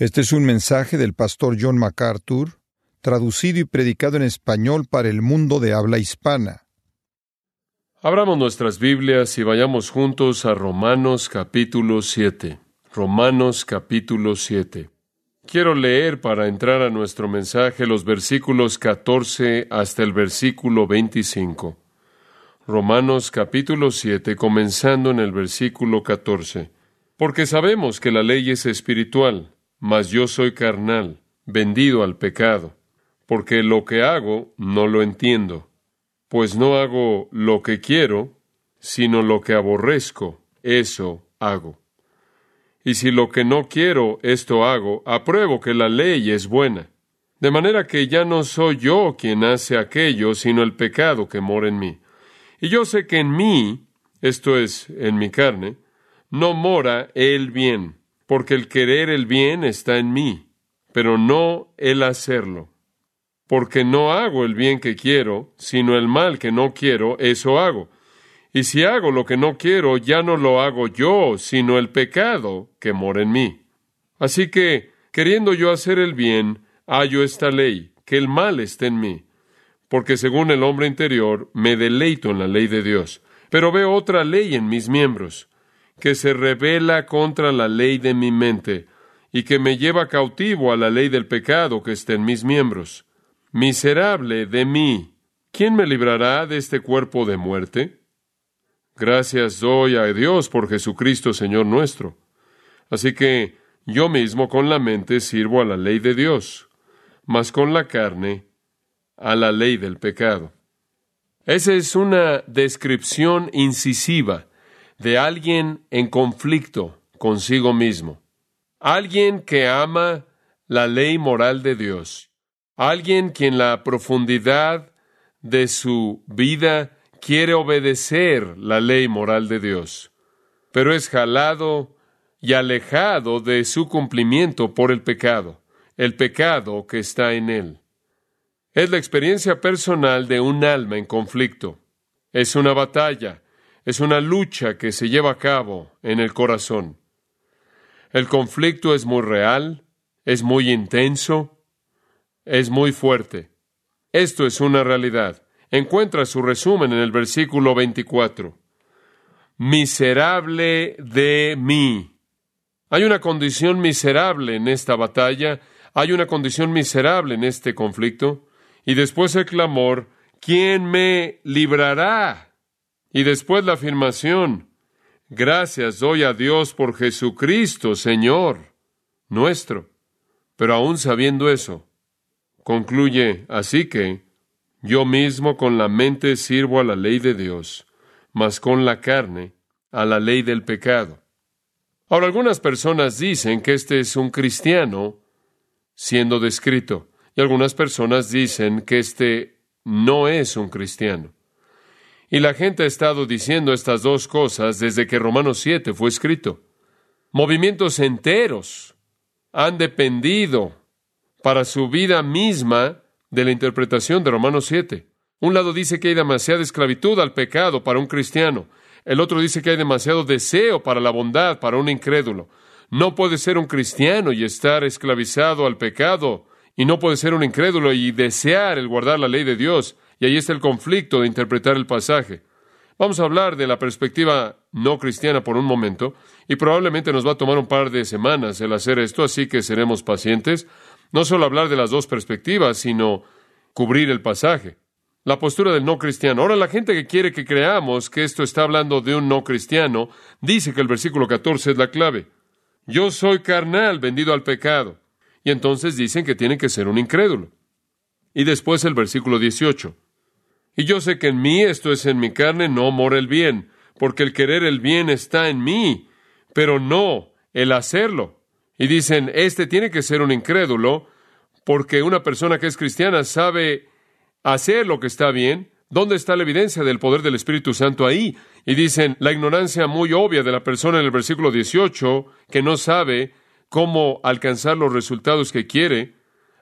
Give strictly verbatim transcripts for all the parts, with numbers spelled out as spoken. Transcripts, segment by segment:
Este es un mensaje del pastor John MacArthur, traducido y predicado en español para el mundo de habla hispana. Abramos nuestras Biblias y vayamos juntos a Romanos capítulo siete. Romanos capítulo siete. Quiero leer para entrar a nuestro mensaje los versículos catorce hasta el versículo veinticinco. Romanos capítulo siete, comenzando en el versículo catorce. Porque sabemos que la ley es espiritual, mas yo soy carnal, vendido al pecado, porque lo que hago no lo entiendo. Pues no hago lo que quiero, sino lo que aborrezco, eso hago. Y si lo que no quiero, esto hago, apruebo que la ley es buena. De manera que ya no soy yo quien hace aquello, sino el pecado que mora en mí. Y yo sé que en mí, esto es, en mi carne, no mora el bien, porque el querer el bien está en mí, pero no el hacerlo. Porque no hago el bien que quiero, sino el mal que no quiero, eso hago. Y si hago lo que no quiero, ya no lo hago yo, sino el pecado que mora en mí. Así que, queriendo yo hacer el bien, hallo esta ley, que el mal está en mí. Porque según el hombre interior, me deleito en la ley de Dios. Pero veo otra ley en mis miembros, que se rebela contra la ley de mi mente, y que me lleva cautivo a la ley del pecado que está en mis miembros. Miserable de mí, ¿quién me librará de este cuerpo de muerte? Gracias doy a Dios por Jesucristo, Señor nuestro. Así que yo mismo con la mente sirvo a la ley de Dios, mas con la carne a la ley del pecado. Esa es una descripción incisiva de alguien en conflicto consigo mismo. Alguien que ama la ley moral de Dios. Alguien que en la profundidad de su vida quiere obedecer la ley moral de Dios, pero es jalado y alejado de su cumplimiento por el pecado, el pecado que está en él. Es la experiencia personal de un alma en conflicto. Es una batalla, es una lucha que se lleva a cabo en el corazón. El conflicto es muy real, es muy intenso, es muy fuerte. Esto es una realidad. Encuentra su resumen en el versículo veinticuatro. Miserable de mí. Hay una condición miserable en esta batalla, hay una condición miserable en este conflicto, y después el clamor, ¿quién me librará? Y después la afirmación, gracias doy a Dios por Jesucristo, Señor nuestro. Pero aún sabiendo eso, concluye, así que yo mismo con la mente sirvo a la ley de Dios, mas con la carne a la ley del pecado. Ahora, algunas personas dicen que este es un cristiano siendo descrito, y algunas personas dicen que este no es un cristiano. Y la gente ha estado diciendo estas dos cosas desde que Romanos siete fue escrito. Movimientos enteros han dependido para su vida misma de la interpretación de Romanos siete. Un lado dice que hay demasiada esclavitud al pecado para un cristiano. El otro dice que hay demasiado deseo para la bondad para un incrédulo. No puede ser un cristiano y estar esclavizado al pecado, y no puede ser un incrédulo y desear el guardar la ley de Dios. Y ahí está el conflicto de interpretar el pasaje. Vamos a hablar de la perspectiva no cristiana por un momento, y probablemente nos va a tomar un par de semanas el hacer esto, así que seremos pacientes. No solo hablar de las dos perspectivas, sino cubrir el pasaje. La postura del no cristiano. Ahora, la gente que quiere que creamos que esto está hablando de un no cristiano, dice que el versículo catorce es la clave. Yo soy carnal, vendido al pecado. Y entonces dicen que tiene que ser un incrédulo. Y después el versículo dieciocho. Y yo sé que en mí, esto es en mi carne, no mora el bien, porque el querer el bien está en mí, pero no el hacerlo. Y dicen, este tiene que ser un incrédulo, porque una persona que es cristiana sabe hacer lo que está bien. ¿Dónde está la evidencia del poder del Espíritu Santo ahí? Y dicen, la ignorancia muy obvia de la persona en el versículo dieciocho, que no sabe cómo alcanzar los resultados que quiere.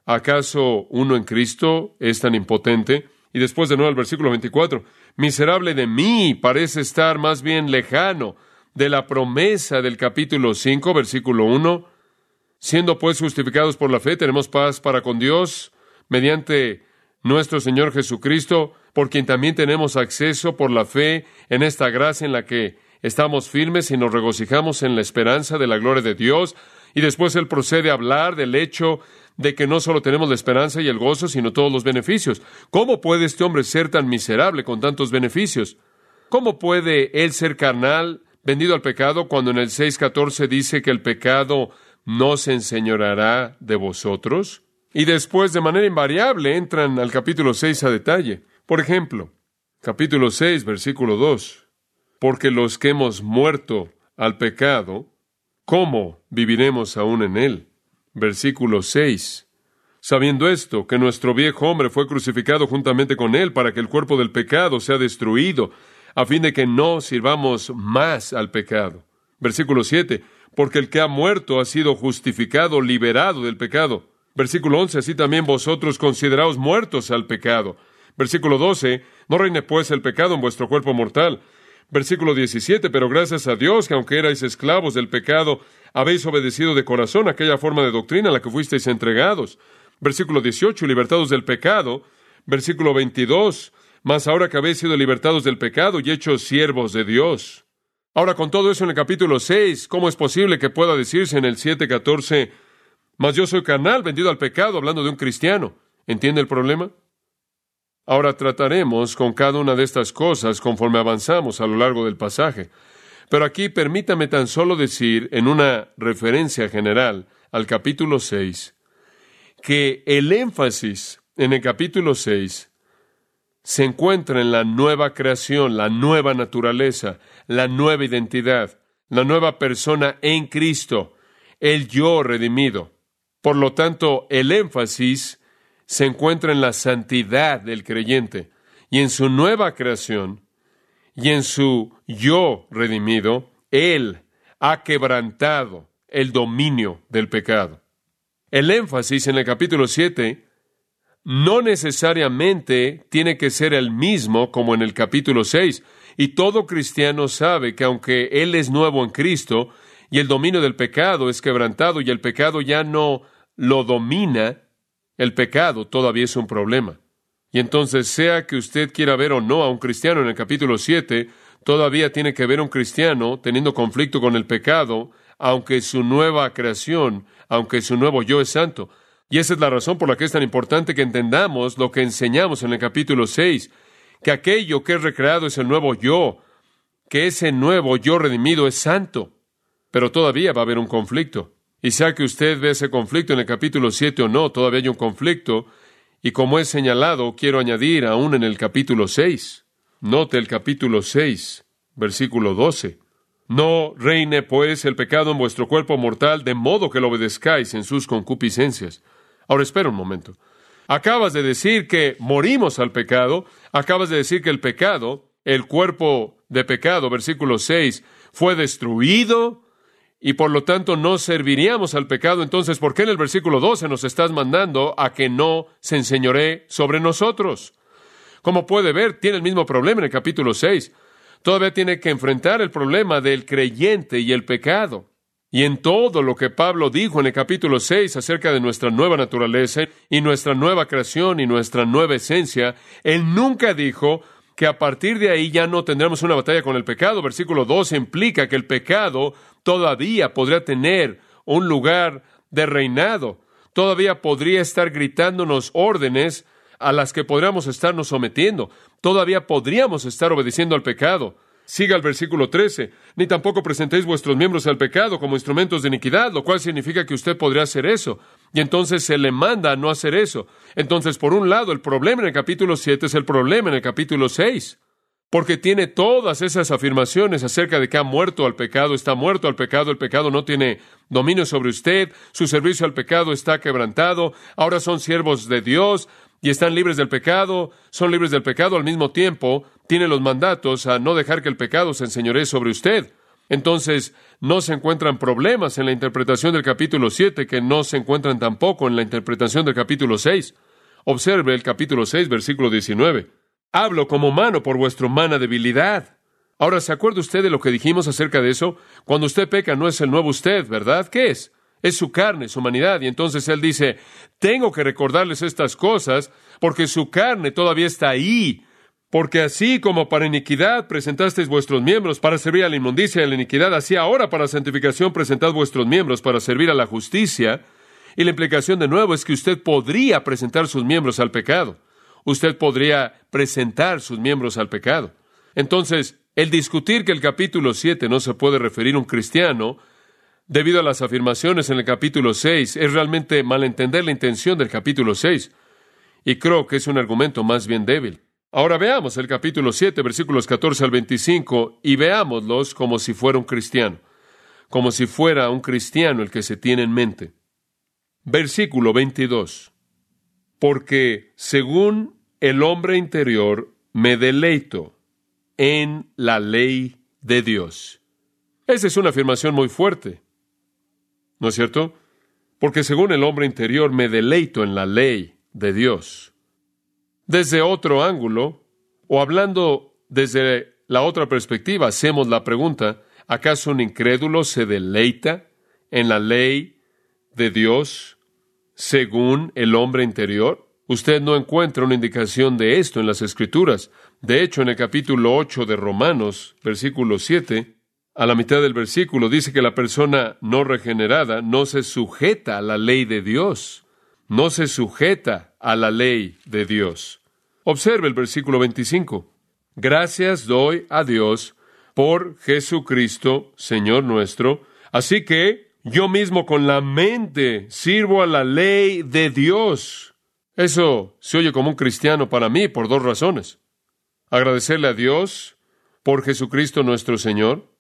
¿Acaso uno en Cristo es tan impotente? Y después de nuevo el versículo veinticuatro, miserable de mí, parece estar más bien lejano de la promesa del capítulo cinco, versículo uno, Siendo pues justificados por la fe, tenemos paz para con Dios mediante nuestro Señor Jesucristo, por quien también tenemos acceso por la fe en esta gracia en la que estamos firmes y nos regocijamos en la esperanza de la gloria de Dios. Y después Él procede a hablar del hecho de que no solo tenemos la esperanza y el gozo, sino todos los beneficios. ¿Cómo puede este hombre ser tan miserable con tantos beneficios? ¿Cómo puede él ser carnal, vendido al pecado, cuando en el seis catorce dice que el pecado no se enseñoreará de vosotros? Y después, de manera invariable, entran al capítulo seis a detalle. Por ejemplo, capítulo seis, versículo dos. Porque los que hemos muerto al pecado, ¿cómo viviremos aún en él? Versículo seis. Sabiendo esto, que nuestro viejo hombre fue crucificado juntamente con él para que el cuerpo del pecado sea destruido, a fin de que no sirvamos más al pecado. Versículo siete. Porque el que ha muerto ha sido justificado, liberado del pecado. Versículo once. Así también vosotros consideraos muertos al pecado. Versículo doce. No reine pues el pecado en vuestro cuerpo mortal. Versículo diecisiete. Pero gracias a Dios que aunque erais esclavos del pecado, habéis obedecido de corazón aquella forma de doctrina a la que fuisteis entregados. Versículo dieciocho. Libertados del pecado. Versículo veintidós. Mas ahora que habéis sido libertados del pecado y hechos siervos de Dios. Ahora, con todo eso en el capítulo seis, ¿cómo es posible que pueda decirse en el siete catorce, mas yo soy carnal, vendido al pecado, hablando de un cristiano? ¿Entiende el problema? Ahora trataremos con cada una de estas cosas conforme avanzamos a lo largo del pasaje. Pero aquí permítame tan solo decir, en una referencia general al capítulo seis, que el énfasis en el capítulo seis se encuentra en la nueva creación, la nueva naturaleza, la nueva identidad, la nueva persona en Cristo, el yo redimido. Por lo tanto, el énfasis se encuentra en la santidad del creyente y en su nueva creación y en su yo redimido. Él ha quebrantado el dominio del pecado. El énfasis en el capítulo siete no necesariamente tiene que ser el mismo como en el capítulo seis. Y todo cristiano sabe que aunque él es nuevo en Cristo y el dominio del pecado es quebrantado y el pecado ya no lo domina, el pecado todavía es un problema. Y entonces, sea que usted quiera ver o no a un cristiano en el capítulo siete, todavía tiene que ver a un cristiano teniendo conflicto con el pecado, aunque su nueva creación, aunque su nuevo yo es santo. Y esa es la razón por la que es tan importante que entendamos lo que enseñamos en el capítulo seis, que aquello que es recreado es el nuevo yo, que ese nuevo yo redimido es santo. Pero todavía va a haber un conflicto. Y sea que usted ve ese conflicto en el capítulo siete o no, todavía hay un conflicto. Y como es señalado, quiero añadir aún en el capítulo seis. Note el capítulo seis, versículo doce. No reine pues el pecado en vuestro cuerpo mortal, de modo que lo obedezcáis en sus concupiscencias. Ahora, espera un momento. Acabas de decir que morimos al pecado. Acabas de decir que el pecado, el cuerpo de pecado, versículo seis, fue destruido y por lo tanto no serviríamos al pecado. Entonces, ¿por qué en el versículo doce nos estás mandando a que no se enseñoree sobre nosotros? Como puede ver, tiene el mismo problema en el capítulo seis. Todavía tiene que enfrentar el problema del creyente y el pecado. Y en todo lo que Pablo dijo en el capítulo seis acerca de nuestra nueva naturaleza y nuestra nueva creación y nuestra nueva esencia, él nunca dijo que a partir de ahí ya no tendremos una batalla con el pecado. Versículo doce implica que el pecado todavía podría tener un lugar de reinado. Todavía podría estar gritándonos órdenes a las que podríamos estarnos sometiendo. Todavía podríamos estar obedeciendo al pecado. Siga el versículo trece. Ni tampoco presentéis vuestros miembros al pecado como instrumentos de iniquidad, lo cual significa que usted podría hacer eso. Y entonces se le manda a no hacer eso. Entonces, por un lado, el problema en el capítulo siete es el problema en el capítulo seis. Porque tiene todas esas afirmaciones acerca de que ha muerto al pecado, está muerto al pecado, el pecado no tiene dominio sobre usted, su servicio al pecado está quebrantado, ahora son siervos de Dios y están libres del pecado, son libres del pecado al mismo tiempo, tiene los mandatos a no dejar que el pecado se enseñoree sobre usted. Entonces, no se encuentran problemas en la interpretación del capítulo siete que no se encuentran tampoco en la interpretación del capítulo seis. Observe el capítulo seis, versículo diecinueve. Hablo como humano por vuestra humana debilidad. Ahora, ¿se acuerda usted de lo que dijimos acerca de eso? Cuando usted peca no es el nuevo usted, ¿verdad? ¿Qué es? Es su carne, su humanidad. Y entonces Él dice, tengo que recordarles estas cosas porque su carne todavía está ahí. Porque así como para iniquidad presentasteis vuestros miembros para servir a la inmundicia y a la iniquidad, así ahora para santificación presentad vuestros miembros para servir a la justicia. Y la implicación de nuevo es que usted podría presentar sus miembros al pecado. Usted podría presentar sus miembros al pecado. Entonces, el discutir que el capítulo siete no se puede referir a un cristiano debido a las afirmaciones en el capítulo seis es realmente malentender la intención del capítulo seis. Y creo que es un argumento más bien débil. Ahora veamos el capítulo siete, versículos catorce al veinticinco, y veámoslos como si fuera un cristiano, como si fuera un cristiano el que se tiene en mente. Versículo veintidós. Porque según el hombre interior me deleito en la ley de Dios. Esa es una afirmación muy fuerte, ¿no es cierto? Porque según el hombre interior me deleito en la ley de Dios. Desde otro ángulo, o hablando desde la otra perspectiva, hacemos la pregunta, ¿acaso un incrédulo se deleita en la ley de Dios según el hombre interior? Usted no encuentra una indicación de esto en las Escrituras. De hecho, en el capítulo ocho de Romanos, versículo siete, a la mitad del versículo, dice que la persona no regenerada no se sujeta a la ley de Dios. No se sujeta a la ley de Dios. Observe el versículo veinticinco. Gracias doy a Dios por Jesucristo, Señor nuestro. Así que yo mismo con la mente sirvo a la ley de Dios. Eso se oye como un cristiano para mí por dos razones. Agradecerle a Dios por Jesucristo nuestro Señor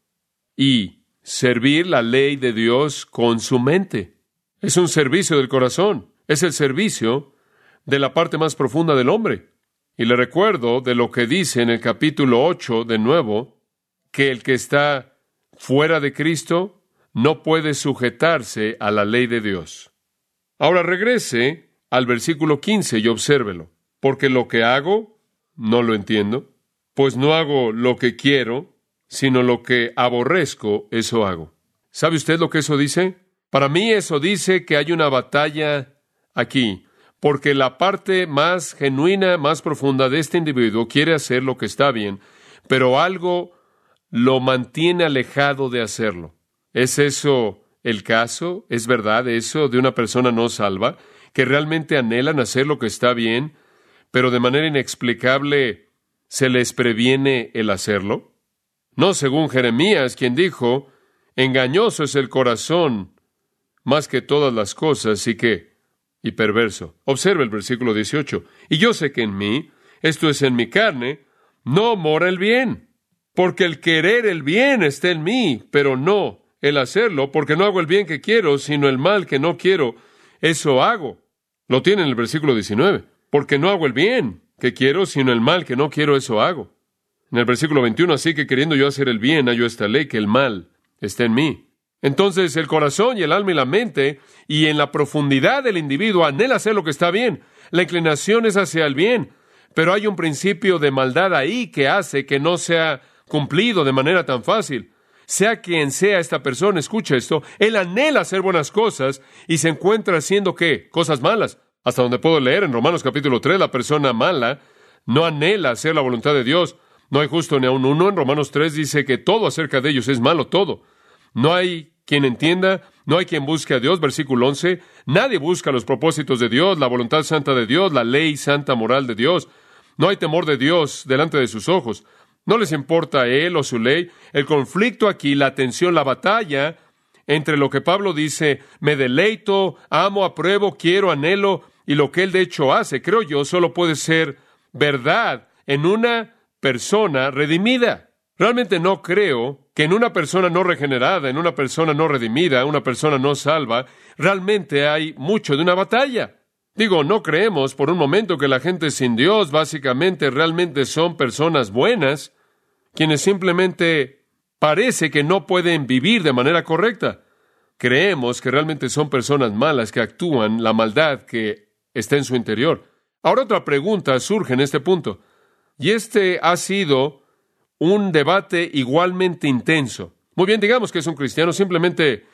y servir la ley de Dios con su mente. Es un servicio del corazón. Es el servicio de la parte más profunda del hombre. Y le recuerdo de lo que dice en el capítulo ocho de nuevo, que el que está fuera de Cristo no puede sujetarse a la ley de Dios. Ahora regrese al versículo quince y obsérvelo. Porque lo que hago, no lo entiendo, pues no hago lo que quiero, sino lo que aborrezco, eso hago. ¿Sabe usted lo que eso dice? Para mí eso dice que hay una batalla aquí, porque la parte más genuina, más profunda de este individuo quiere hacer lo que está bien, pero algo lo mantiene alejado de hacerlo. ¿Es eso el caso? ¿Es verdad eso de una persona no salva, que realmente anhelan hacer lo que está bien, pero de manera inexplicable se les previene el hacerlo? No, según Jeremías, quien dijo, engañoso es el corazón más que todas las cosas, y que y perverso. Observe el versículo dieciocho. Y yo sé que en mí, esto es en mi carne, no mora el bien, porque el querer el bien está en mí, pero no el hacerlo, porque no hago el bien que quiero, sino el mal que no quiero, eso hago. Lo tiene en el versículo diecinueve. Porque no hago el bien que quiero, sino el mal que no quiero, eso hago. En el versículo veintiuno, así que queriendo yo hacer el bien, hallo esta ley, que el mal está en mí. Entonces el corazón y el alma y la mente, y en la profundidad del individuo, anhela hacer lo que está bien. La inclinación es hacia el bien, pero hay un principio de maldad ahí que hace que no sea cumplido de manera tan fácil. Sea quien sea esta persona, escucha esto, él anhela hacer buenas cosas y se encuentra haciendo, ¿qué? Cosas malas. Hasta donde puedo leer en Romanos capítulo tres, la persona mala no anhela hacer la voluntad de Dios. No hay justo ni aun uno. En Romanos tres dice que todo acerca de ellos es malo, todo. No hay quien entienda, no hay quien busque a Dios. Versículo once, nadie busca los propósitos de Dios, la voluntad santa de Dios, la ley santa moral de Dios. No hay temor de Dios delante de sus ojos. No les importa a Él o su ley. El conflicto aquí, la tensión, la batalla entre lo que Pablo dice, me deleito, amo, apruebo, quiero, anhelo, y lo que Él de hecho hace, creo yo, solo puede ser verdad en una persona redimida. Realmente no creo que en una persona no regenerada, en una persona no redimida, una persona no salva, realmente hay mucho de una batalla. Digo, no creemos por un momento que la gente sin Dios básicamente realmente son personas buenas, quienes simplemente parece que no pueden vivir de manera correcta. Creemos que realmente son personas malas que actúan la maldad que está en su interior. Ahora otra pregunta surge en este punto, y este ha sido un debate igualmente intenso. Muy bien, digamos que es un cristiano, simplemente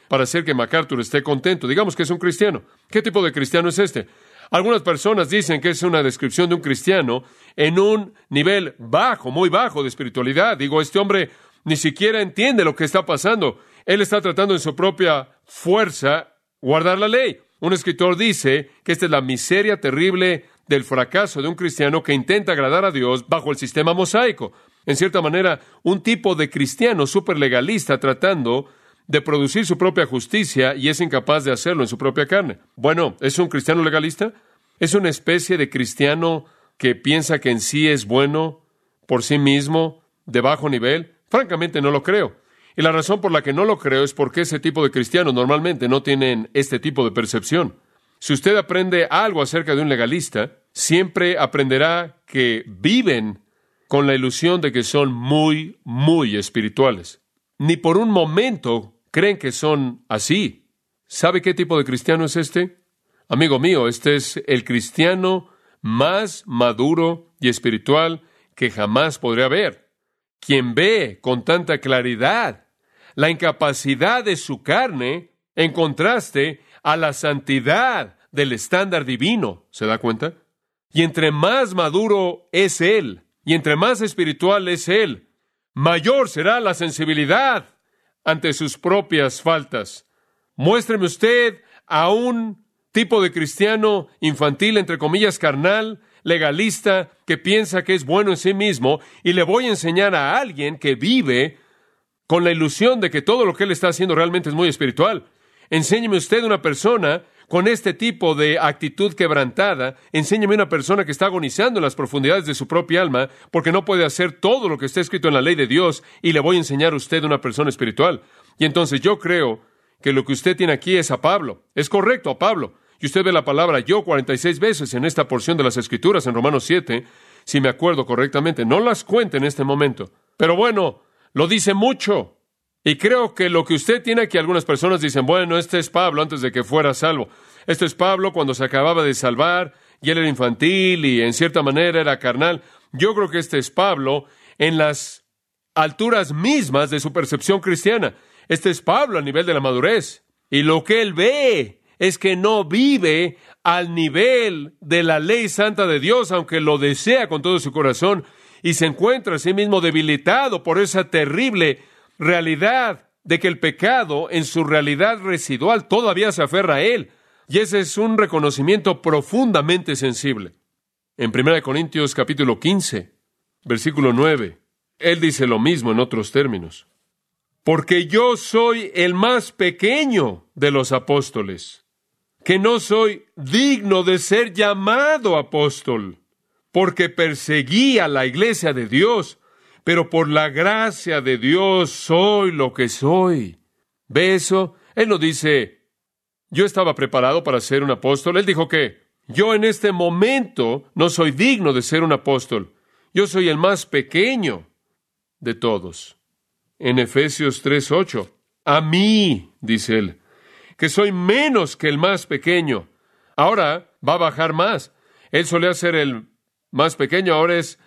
para hacer que MacArthur esté contento. Digamos que es un cristiano. ¿Qué tipo de cristiano es este? Algunas personas dicen que es una descripción de un cristiano en un nivel bajo, muy bajo de espiritualidad. Digo, este hombre ni siquiera entiende lo que está pasando. Él está tratando en su propia fuerza guardar la ley. Un escritor dice que esta es la miseria terrible del fracaso de un cristiano que intenta agradar a Dios bajo el sistema mosaico. En cierta manera, un tipo de cristiano superlegalista tratando de producir su propia justicia y es incapaz de hacerlo en su propia carne. Bueno, ¿es un cristiano legalista? ¿Es una especie de cristiano que piensa que en sí es bueno por sí mismo, de bajo nivel? Francamente, no lo creo. Y la razón por la que no lo creo es porque ese tipo de cristianos normalmente no tienen este tipo de percepción. Si usted aprende algo acerca de un legalista, siempre aprenderá que viven con la ilusión de que son muy, muy espirituales. Ni por un momento creen que son así. ¿Sabe qué tipo de cristiano es este? Amigo mío, este es el cristiano más maduro y espiritual que jamás podría haber. Quien ve con tanta claridad la incapacidad de su carne en contraste a la santidad del estándar divino. ¿Se da cuenta? Y entre más maduro es él, y entre más espiritual es él, mayor será la sensibilidad ante sus propias faltas. Muéstreme usted a un tipo de cristiano infantil, entre comillas, carnal, legalista, que piensa que es bueno en sí mismo, y le voy a enseñar a alguien que vive con la ilusión de que todo lo que él está haciendo realmente es muy espiritual. Enséñeme usted una persona con este tipo de actitud quebrantada. Enséñeme una persona que está agonizando en las profundidades de su propia alma porque no puede hacer todo lo que está escrito en la ley de Dios, y le voy a enseñar a usted una persona espiritual. Y entonces yo creo que lo que usted tiene aquí es a Pablo. Es correcto, a Pablo. Y usted ve la palabra yo cuarenta y seis veces en esta porción de las Escrituras, en Romanos siete, si me acuerdo correctamente. No las cuente en este momento. Pero bueno, lo dice mucho. Y creo que lo que usted tiene aquí, algunas personas dicen, bueno, este es Pablo antes de que fuera salvo. Este es Pablo cuando se acababa de salvar, y él era infantil y en cierta manera era carnal. Yo creo que este es Pablo en las alturas mismas de su percepción cristiana. Este es Pablo a nivel de la madurez. Y lo que él ve es que no vive al nivel de la ley santa de Dios, aunque lo desea con todo su corazón, y se encuentra a sí mismo debilitado por esa terrible realidad de que el pecado en su realidad residual todavía se aferra a él. Y ese es un reconocimiento profundamente sensible. En primera de Corintios capítulo quince, versículo nueve, él dice lo mismo en otros términos. Porque yo soy el más pequeño de los apóstoles, que no soy digno de ser llamado apóstol, porque perseguí a la iglesia de Dios, pero por la gracia de Dios soy lo que soy. ¿Ve eso? Él no dice, yo estaba preparado para ser un apóstol. Él dijo que yo en este momento no soy digno de ser un apóstol. Yo soy el más pequeño de todos. En Efesios tres ocho, a mí, dice él, que soy menos que el más pequeño. Ahora va a bajar más. Él solía ser el más pequeño, ahora es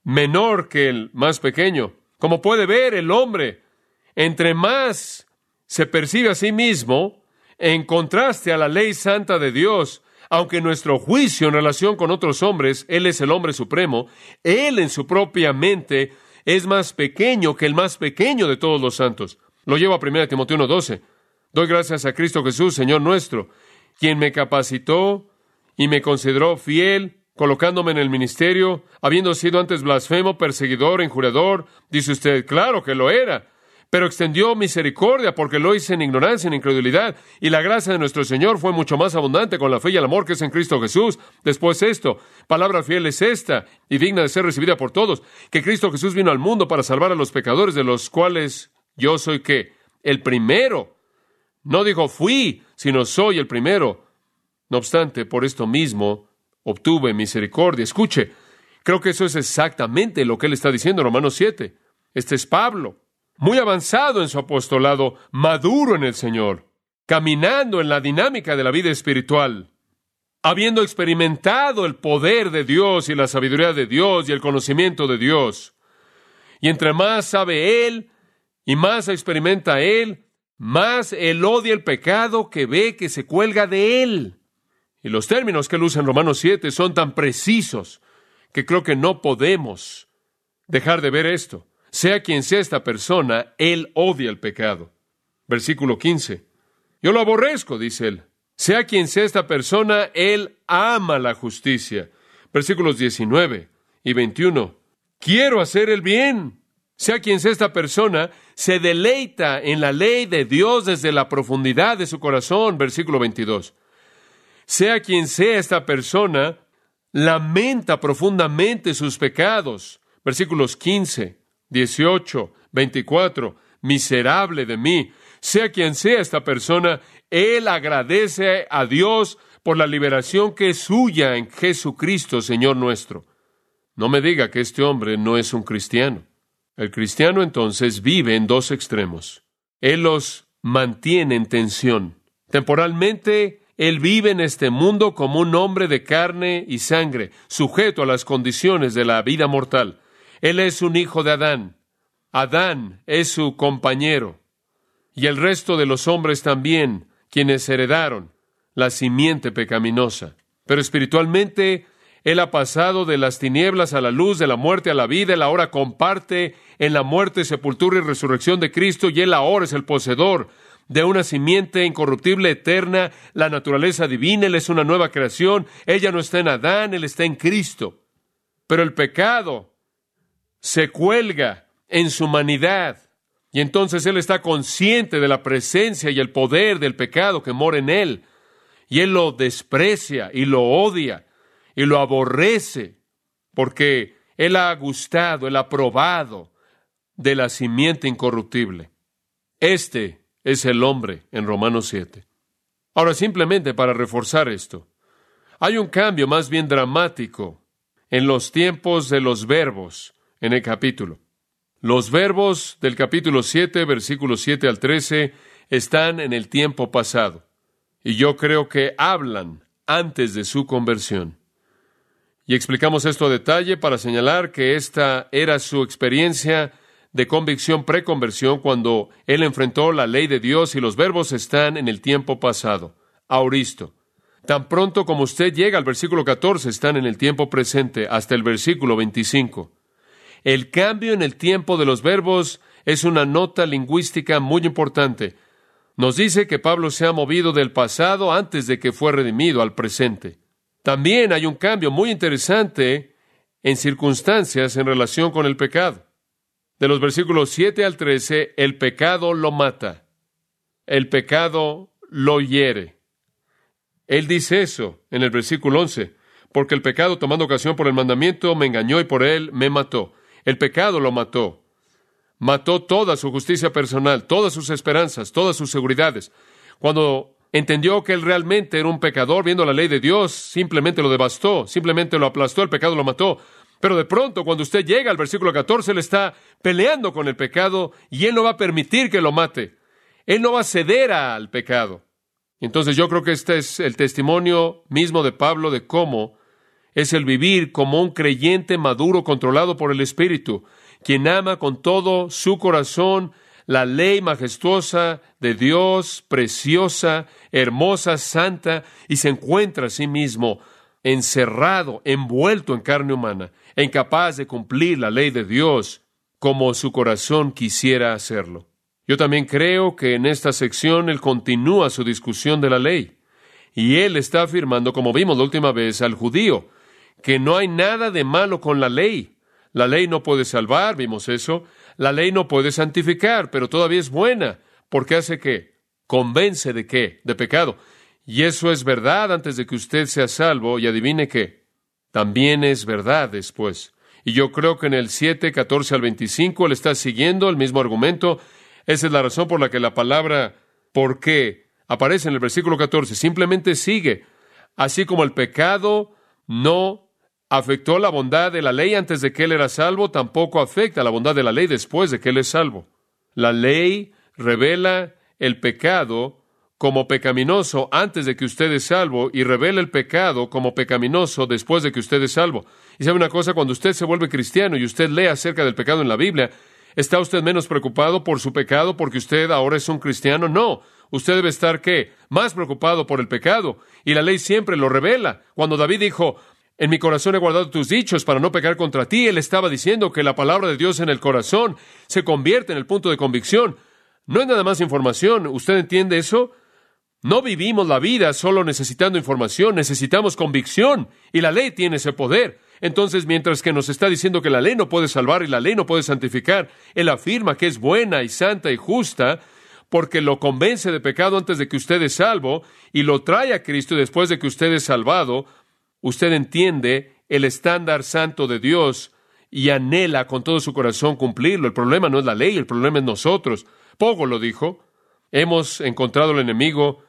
menor que el más pequeño. Como puede ver, el hombre, entre más se percibe a sí mismo, en contraste a la ley santa de Dios, aunque nuestro juicio en relación con otros hombres, Él es el hombre supremo, Él en su propia mente es más pequeño que el más pequeño de todos los santos. Lo llevo a primera de Timoteo uno doce. Doy gracias a Cristo Jesús, Señor nuestro, quien me capacitó y me consideró fiel, colocándome en el ministerio, habiendo sido antes blasfemo, perseguidor, injuriador. Dice usted, claro que lo era, pero extendió misericordia porque lo hice en ignorancia, en incredulidad, y la gracia de nuestro Señor fue mucho más abundante con la fe y el amor que es en Cristo Jesús. Después esto, palabra fiel es esta, y digna de ser recibida por todos, que Cristo Jesús vino al mundo para salvar a los pecadores, de los cuales yo soy, ¿qué? El primero. No dijo fui, sino soy el primero. No obstante, por esto mismo obtuve misericordia. Escuche, creo que eso es exactamente lo que él está diciendo en Romanos siete. Este es Pablo, muy avanzado en su apostolado, maduro en el Señor, caminando en la dinámica de la vida espiritual, habiendo experimentado el poder de Dios y la sabiduría de Dios y el conocimiento de Dios. Y entre más sabe él y más experimenta él, más él odia el pecado que ve que se cuelga de él. Y los términos que él usa en Romanos siete son tan precisos que creo que no podemos dejar de ver esto. Sea quien sea esta persona, él odia el pecado. Versículo quince. Yo lo aborrezco, dice él. Sea quien sea esta persona, él ama la justicia. Versículos diecinueve y veintiuno. Quiero hacer el bien. Sea quien sea esta persona, se deleita en la ley de Dios desde la profundidad de su corazón. Versículo veintidós. Sea quien sea esta persona, lamenta profundamente sus pecados. Versículos quince, dieciocho, veinticuatro. Miserable de mí. Sea quien sea esta persona, él agradece a Dios por la liberación que es suya en Jesucristo, Señor nuestro. No me diga que este hombre no es un cristiano. El cristiano entonces vive en dos extremos. Él los mantiene en tensión. Temporalmente, él vive en este mundo como un hombre de carne y sangre, sujeto a las condiciones de la vida mortal. Él es un hijo de Adán. Adán es su compañero. Y el resto de los hombres también, quienes heredaron la simiente pecaminosa. Pero espiritualmente, él ha pasado de las tinieblas a la luz, de la muerte a la vida. Él ahora comparte en la muerte, sepultura y resurrección de Cristo, y él ahora es el poseedor de una simiente incorruptible, eterna, la naturaleza divina. Él es una nueva creación. Ella no está en Adán, él está en Cristo. Pero el pecado se cuelga en su humanidad. Y entonces él está consciente de la presencia y el poder del pecado que mora en él. Y él lo desprecia y lo odia y lo aborrece, porque él ha gustado, él ha probado de la simiente incorruptible. Este es el hombre en Romanos siete. Ahora, simplemente para reforzar esto, hay un cambio más bien dramático en los tiempos de los verbos en el capítulo. Los verbos del capítulo siete, versículos siete al trece, están en el tiempo pasado. Y yo creo que hablan antes de su conversión. Y explicamos esto a detalle para señalar que esta era su experiencia de convicción preconversión cuando él enfrentó la ley de Dios, y los verbos están en el tiempo pasado. Aoristo. Tan pronto como usted llega al versículo catorce, están en el tiempo presente hasta el versículo veinticinco. El cambio en el tiempo de los verbos es una nota lingüística muy importante. Nos dice que Pablo se ha movido del pasado antes de que fue redimido al presente. También hay un cambio muy interesante en circunstancias en relación con el pecado. De los versículos siete al trece, el pecado lo mata. El pecado lo hiere. Él dice eso en el versículo once. Porque el pecado, tomando ocasión por el mandamiento, me engañó y por él me mató. El pecado lo mató. Mató toda su justicia personal, todas sus esperanzas, todas sus seguridades. Cuando entendió que él realmente era un pecador, viendo la ley de Dios, simplemente lo devastó, simplemente lo aplastó, el pecado lo mató. Pero de pronto, cuando usted llega al versículo catorce, él está peleando con el pecado y él no va a permitir que lo mate. Él no va a ceder al pecado. Entonces yo creo que este es el testimonio mismo de Pablo de cómo es el vivir como un creyente maduro controlado por el Espíritu, quien ama con todo su corazón la ley majestuosa de Dios, preciosa, hermosa, santa, y se encuentra a sí mismo encerrado, envuelto en carne humana, e incapaz de cumplir la ley de Dios como su corazón quisiera hacerlo. Yo también creo que en esta sección él continúa su discusión de la ley, y él está afirmando, como vimos la última vez, al judío, que no hay nada de malo con la ley. La ley no puede salvar, vimos eso. La ley no puede santificar, pero todavía es buena. ¿Porque hace qué? Convence de qué? De pecado. Y eso es verdad antes de que usted sea salvo, y adivine qué. También es verdad después. Y yo creo que en el siete, catorce al veinticinco, él está siguiendo el mismo argumento. Esa es la razón por la que la palabra ¿por qué? Aparece en el versículo catorce. Simplemente sigue. Así como el pecado no afectó la bondad de la ley antes de que él era salvo, tampoco afecta la bondad de la ley después de que él es salvo. La ley revela el pecado como pecaminoso antes de que usted es salvo, y revela el pecado como pecaminoso después de que usted es salvo. Y sabe una cosa, cuando usted se vuelve cristiano y usted lee acerca del pecado en la Biblia, ¿Está usted menos preocupado por su pecado porque usted ahora es un cristiano? No. Usted debe estar, ¿qué? Más preocupado por el pecado. Y la ley siempre lo revela. Cuando David dijo, en mi corazón he guardado tus dichos para no pecar contra ti, él estaba diciendo que la palabra de Dios en el corazón se convierte en el punto de convicción. No es nada más información. ¿Usted entiende eso? No vivimos la vida solo necesitando información, necesitamos convicción, y la ley tiene ese poder. Entonces, mientras que nos está diciendo que la ley no puede salvar y la ley no puede santificar, él afirma que es buena y santa y justa, porque lo convence de pecado antes de que usted es salvo, y lo trae a Cristo y después de que usted es salvado, usted entiende el estándar santo de Dios y anhela con todo su corazón cumplirlo. El problema no es la ley, el problema es nosotros. Pogo lo dijo, hemos encontrado al enemigo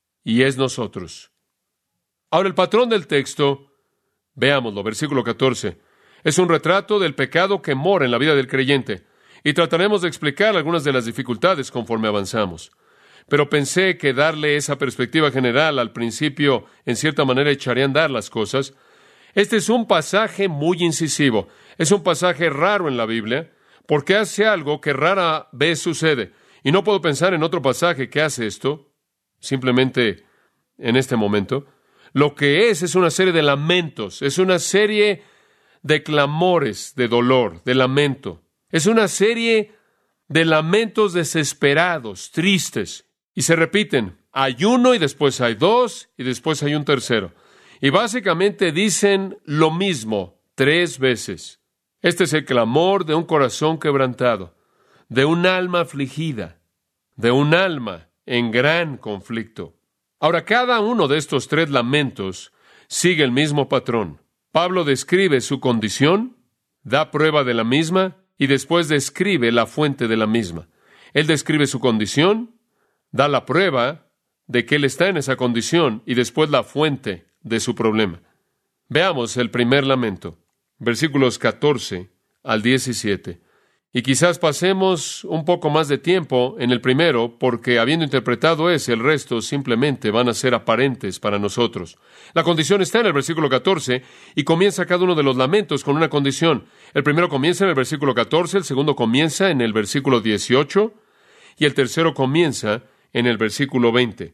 y es nosotros. Ahora, el patrón del texto, veámoslo, versículo catorce, es un retrato del pecado que mora en la vida del creyente, y trataremos de explicar algunas de las dificultades conforme avanzamos. Pero pensé que darle esa perspectiva general al principio, en cierta manera, echaría a andar las cosas. Este es un pasaje muy incisivo, es un pasaje raro en la Biblia, porque hace algo que rara vez sucede, y no puedo pensar en otro pasaje que hace esto, simplemente en este momento. Lo que es es una serie de lamentos, es una serie de clamores, de dolor, de lamento. Es una serie de lamentos desesperados, tristes, y se repiten. Hay uno y después hay dos y después hay un tercero. Y básicamente dicen lo mismo tres veces. Este es el clamor de un corazón quebrantado, de un alma afligida, de un alma en gran conflicto. Ahora, cada uno de estos tres lamentos sigue el mismo patrón. Pablo describe su condición, da prueba de la misma y después describe la fuente de la misma. Él describe su condición, da la prueba de que él está en esa condición y después la fuente de su problema. Veamos el primer lamento, versículos catorce al diecisiete. Y quizás pasemos un poco más de tiempo en el primero, porque habiendo interpretado ese, el resto simplemente van a ser aparentes para nosotros. La condición está en el versículo catorce, y comienza cada uno de los lamentos con una condición. El primero comienza en el versículo catorce, el segundo comienza en el versículo dieciocho, y el tercero comienza en el versículo veinte.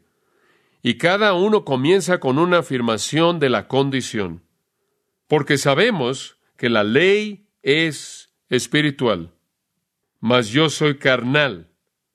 Y cada uno comienza con una afirmación de la condición. Porque sabemos que la ley es espiritual, mas yo soy carnal,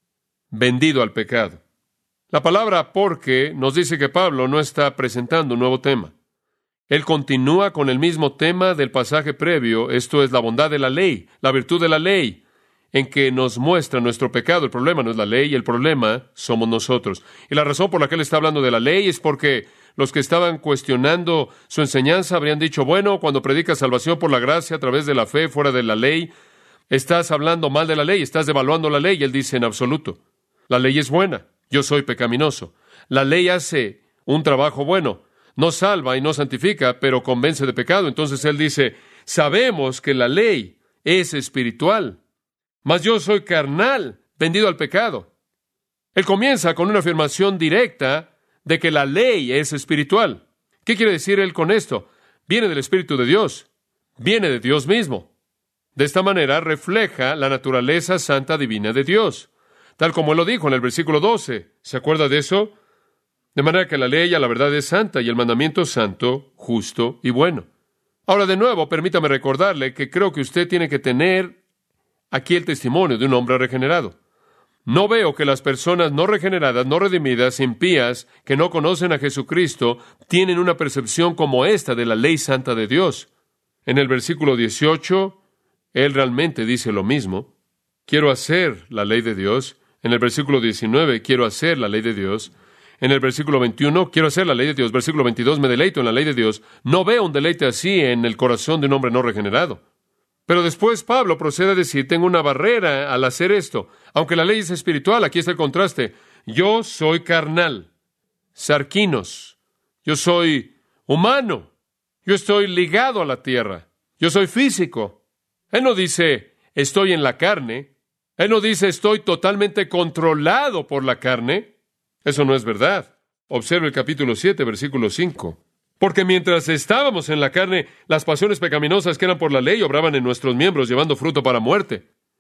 vendido al pecado. La palabra porque nos dice que Pablo no está presentando un nuevo tema. Él continúa con el mismo tema del pasaje previo, esto es la bondad de la ley, la virtud de la ley, en que nos muestra nuestro pecado. El problema no es la ley, el problema somos nosotros. Y la razón por la que él está hablando de la ley es porque los que estaban cuestionando su enseñanza habrían dicho, bueno, cuando predicas salvación por la gracia a través de la fe fuera de la ley, estás hablando mal de la ley, estás devaluando la ley. Y él dice en absoluto, la ley es buena, yo soy pecaminoso. La ley hace un trabajo bueno, no salva y no santifica, pero convence de pecado. Entonces él dice, sabemos que la ley es espiritual, mas yo soy carnal, vendido al pecado. Él comienza con una afirmación directa de que la ley es espiritual. ¿Qué quiere decir él con esto? Viene del Espíritu de Dios, viene de Dios mismo. De esta manera refleja la naturaleza santa divina de Dios, tal como él lo dijo en el versículo doce. ¿Se acuerda de eso? De manera que la ley a la verdad es santa y el mandamiento santo, justo y bueno. Ahora, de nuevo, permítame recordarle que creo que usted tiene que tener aquí el testimonio de un hombre regenerado. No veo que las personas no regeneradas, no redimidas, impías, que no conocen a Jesucristo, tienen una percepción como esta de la ley santa de Dios. En el versículo dieciocho, él realmente dice lo mismo. Quiero hacer la ley de Dios. En el versículo diecinueve, quiero hacer la ley de Dios. En el versículo veintiuno, quiero hacer la ley de Dios. Versículo veintidós, me deleito en la ley de Dios. No veo un deleite así en el corazón de un hombre no regenerado. Pero después Pablo procede a decir, tengo una barrera al hacer esto. Aunque la ley es espiritual, aquí está el contraste. Yo soy carnal, sarquinos. Yo soy humano. Yo estoy ligado a la tierra. Yo soy físico. Él no dice, estoy en la carne. Él no dice, estoy totalmente controlado por la carne. Eso no es verdad. Observe el capítulo siete, versículo cinco. Porque mientras estábamos en la carne, las pasiones pecaminosas que eran por la ley obraban en nuestros miembros, llevando fruto para muerte.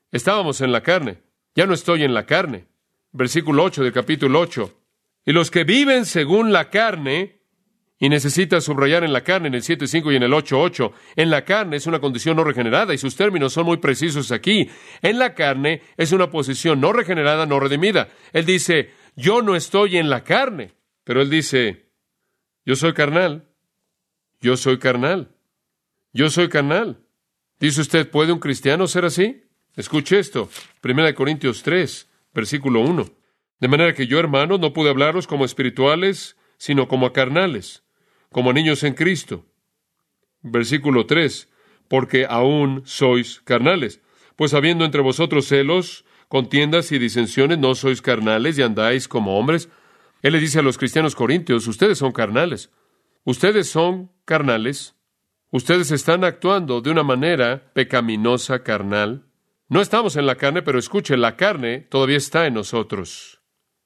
Estábamos en la carne. Ya no estoy en la carne. Versículo ocho del capítulo ocho. Y los que viven según la carne, y necesita subrayar en la carne, en el siete cinco y en el ocho ocho, en la carne es una condición no regenerada, y sus términos son muy precisos aquí. En la carne es una posición no regenerada, no redimida. Él dice, yo no estoy en la carne, pero él dice, yo soy carnal, yo soy carnal, yo soy carnal. Dice usted, ¿puede un cristiano ser así? Escuche esto, Primera de Corintios tres, versículo uno. De manera que yo, hermanos, no pude hablaros como espirituales, sino como a carnales, como niños en Cristo. Versículo tres, porque aún sois carnales. Pues habiendo entre vosotros celos, contiendas y disensiones, ¿no sois carnales y andáis como hombres? Él le dice a los cristianos corintios, ustedes son carnales. Ustedes son carnales. Ustedes están actuando de una manera pecaminosa, carnal. No estamos en la carne, pero escuche, la carne todavía está en nosotros.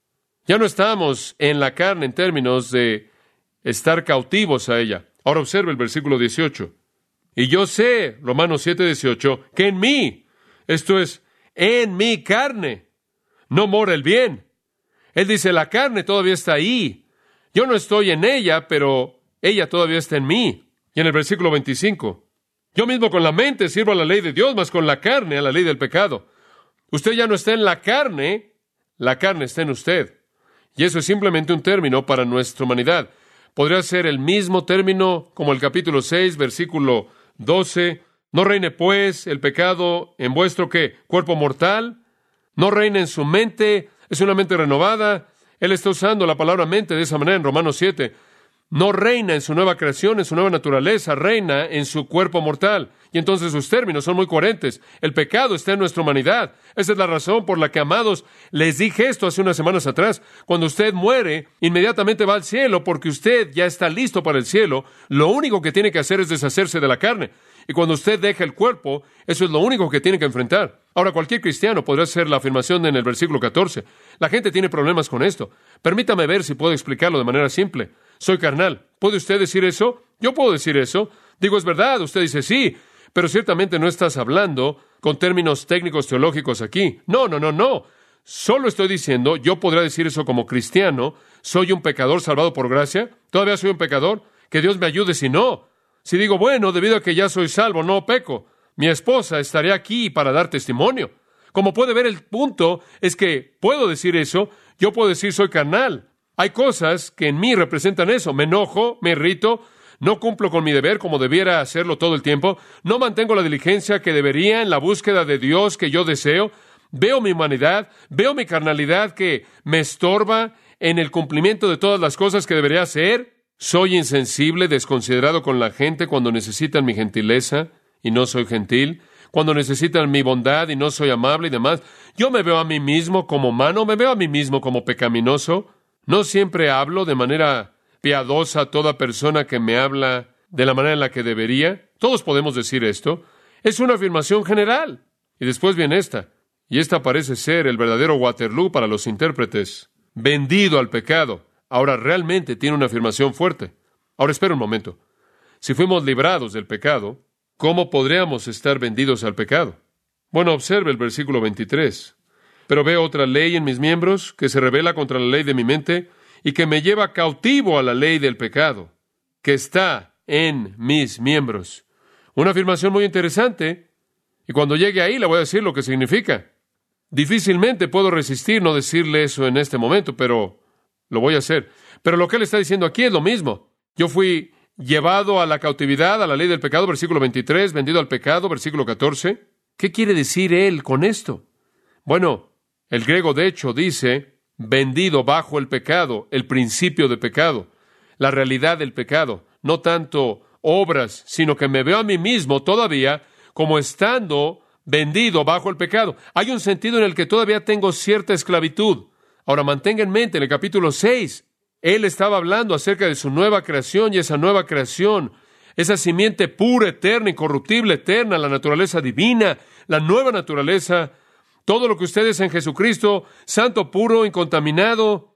Ya no estamos en la carne en términos de estar cautivos a ella. Ahora observe el versículo dieciocho. Y yo sé, Romanos siete dieciocho, que en mí, esto es, en mi carne, no mora el bien. Él dice, la carne todavía está ahí. Yo no estoy en ella, pero ella todavía está en mí. Y en el versículo veinticinco, yo mismo con la mente sirvo a la ley de Dios, mas con la carne a la ley del pecado. Usted ya no está en la carne, la carne está en usted. Y eso es simplemente un término para nuestra humanidad. Podría ser el mismo término como el capítulo seis, versículo doce. No reine pues el pecado en vuestro, ¿qué? Cuerpo mortal. No reine en su mente. Es una mente renovada. Él está usando la palabra mente de esa manera en Romanos siete. No reina en su nueva creación, en su nueva naturaleza, reina en su cuerpo mortal. Y entonces sus términos son muy coherentes. El pecado está en nuestra humanidad. Esa es la razón por la que, amados, les dije esto hace unas semanas atrás. Cuando usted muere, inmediatamente va al cielo porque usted ya está listo para el cielo. Lo único que tiene que hacer es deshacerse de la carne. Y cuando usted deja el cuerpo, eso es lo único que tiene que enfrentar. Ahora, cualquier cristiano podrá hacer la afirmación en el versículo catorce. La gente tiene problemas con esto. Permítame ver si puedo explicarlo de manera simple. Soy carnal. ¿Puede usted decir eso? Yo puedo decir eso. Digo, es verdad. Usted dice sí, pero ciertamente no estás hablando con términos técnicos teológicos aquí. No, no, no, no. Solo estoy diciendo, yo podría decir eso como cristiano. ¿Soy un pecador salvado por gracia? ¿Todavía soy un pecador? Que Dios me ayude si no. Si digo, bueno, debido a que ya soy salvo, no peco. Mi esposa estaría aquí para dar testimonio. Como puede ver, el punto es que puedo decir eso. Yo puedo decir soy carnal. Hay cosas que en mí representan eso. Me enojo, me irrito, no cumplo con mi deber como debiera hacerlo todo el tiempo, no mantengo la diligencia que debería en la búsqueda de Dios que yo deseo, veo mi humanidad, veo mi carnalidad que me estorba en el cumplimiento de todas las cosas que debería hacer, soy insensible, desconsiderado con la gente cuando necesitan mi gentileza y no soy gentil, cuando necesitan mi bondad y no soy amable y demás. Yo me veo a mí mismo como humano, me veo a mí mismo como pecaminoso. No siempre hablo de manera piadosa a toda persona que me habla de la manera en la que debería. Todos podemos decir esto. Es una afirmación general. Y después viene esta. Y esta parece ser el verdadero Waterloo para los intérpretes. Vendido al pecado. Ahora realmente tiene una afirmación fuerte. Ahora espera un momento. Si fuimos librados del pecado, ¿cómo podríamos estar vendidos al pecado? Bueno, observe el versículo veintitrés. Pero veo otra ley en mis miembros que se rebela contra la ley de mi mente y que me lleva cautivo a la ley del pecado, que está en mis miembros. Una afirmación muy interesante, y cuando llegue ahí le voy a decir lo que significa. Difícilmente puedo resistir no decirle eso en este momento, pero lo voy a hacer. Pero lo que él está diciendo aquí es lo mismo. Yo fui llevado a la cautividad, a la ley del pecado, versículo veintitrés, vendido al pecado, versículo catorce. ¿Qué quiere decir él con esto? Bueno, el griego, de hecho, dice, vendido bajo el pecado, el principio de pecado, la realidad del pecado, no tanto obras, sino que me veo a mí mismo todavía como estando vendido bajo el pecado. Hay un sentido en el que todavía tengo cierta esclavitud. Ahora, mantenga en mente, en el capítulo seis, él estaba hablando acerca de su nueva creación, y esa nueva creación, esa simiente pura, eterna, incorruptible, eterna, la naturaleza divina, la nueva naturaleza. Todo lo que usted es en Jesucristo, santo, puro, incontaminado,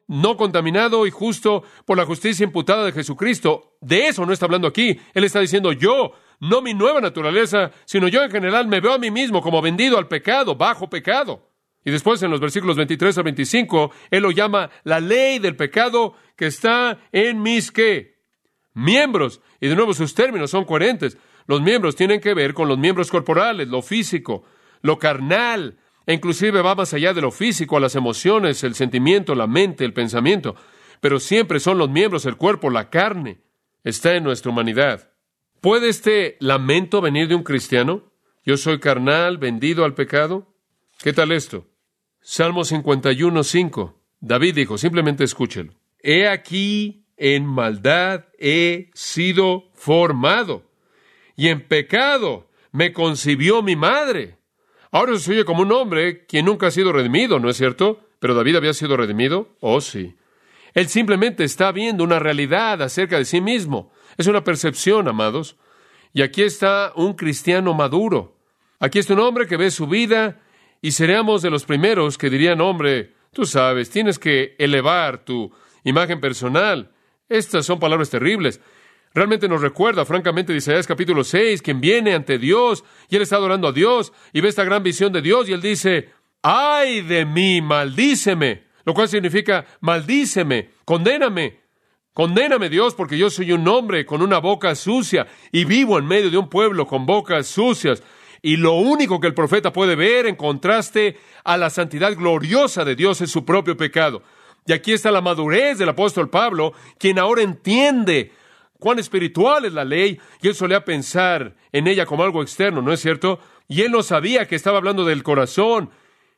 no contaminado y justo por la justicia imputada de Jesucristo. De eso no está hablando aquí. Él está diciendo yo, no mi nueva naturaleza, sino yo en general me veo a mí mismo como vendido al pecado, bajo pecado. Y después en los versículos veintitrés a veinticinco, Él lo llama la ley del pecado que está en mis, ¿qué? Miembros. Y de nuevo sus términos son coherentes. Los miembros tienen que ver con los miembros corporales, lo físico, lo carnal, e inclusive va más allá de lo físico, a las emociones, el sentimiento, la mente, el pensamiento. Pero siempre son los miembros, el cuerpo, la carne. Está en nuestra humanidad. ¿Puede este lamento venir de un cristiano? Yo soy carnal, vendido al pecado. ¿Qué tal esto? Salmo cincuenta y uno, cinco. David dijo, simplemente escúchelo. He aquí, en maldad he sido formado, y en pecado me concibió mi madre. Ahora se oye como un hombre quien nunca ha sido redimido, ¿no es cierto? ¿Pero David había sido redimido? Oh, sí. Él simplemente está viendo una realidad acerca de sí mismo. Es una percepción, amados. Y aquí está un cristiano maduro. Aquí está un hombre que ve su vida, y seríamos de los primeros que dirían, hombre, tú sabes, tienes que elevar tu imagen personal. Estas son palabras terribles. Realmente nos recuerda, francamente, de Isaías capítulo seis, quien viene ante Dios, y él está adorando a Dios, y ve esta gran visión de Dios, y él dice, ¡ay de mí, maldíceme! Lo cual significa, maldíceme, condéname, condéname Dios, porque yo soy un hombre con una boca sucia, y vivo en medio de un pueblo con bocas sucias. Y lo único que el profeta puede ver en contraste a la santidad gloriosa de Dios es su propio pecado. Y aquí está la madurez del apóstol Pablo, quien ahora entiende cuán espiritual es la ley, y él solía pensar en ella como algo externo, ¿no es cierto? Y él no sabía que estaba hablando del corazón.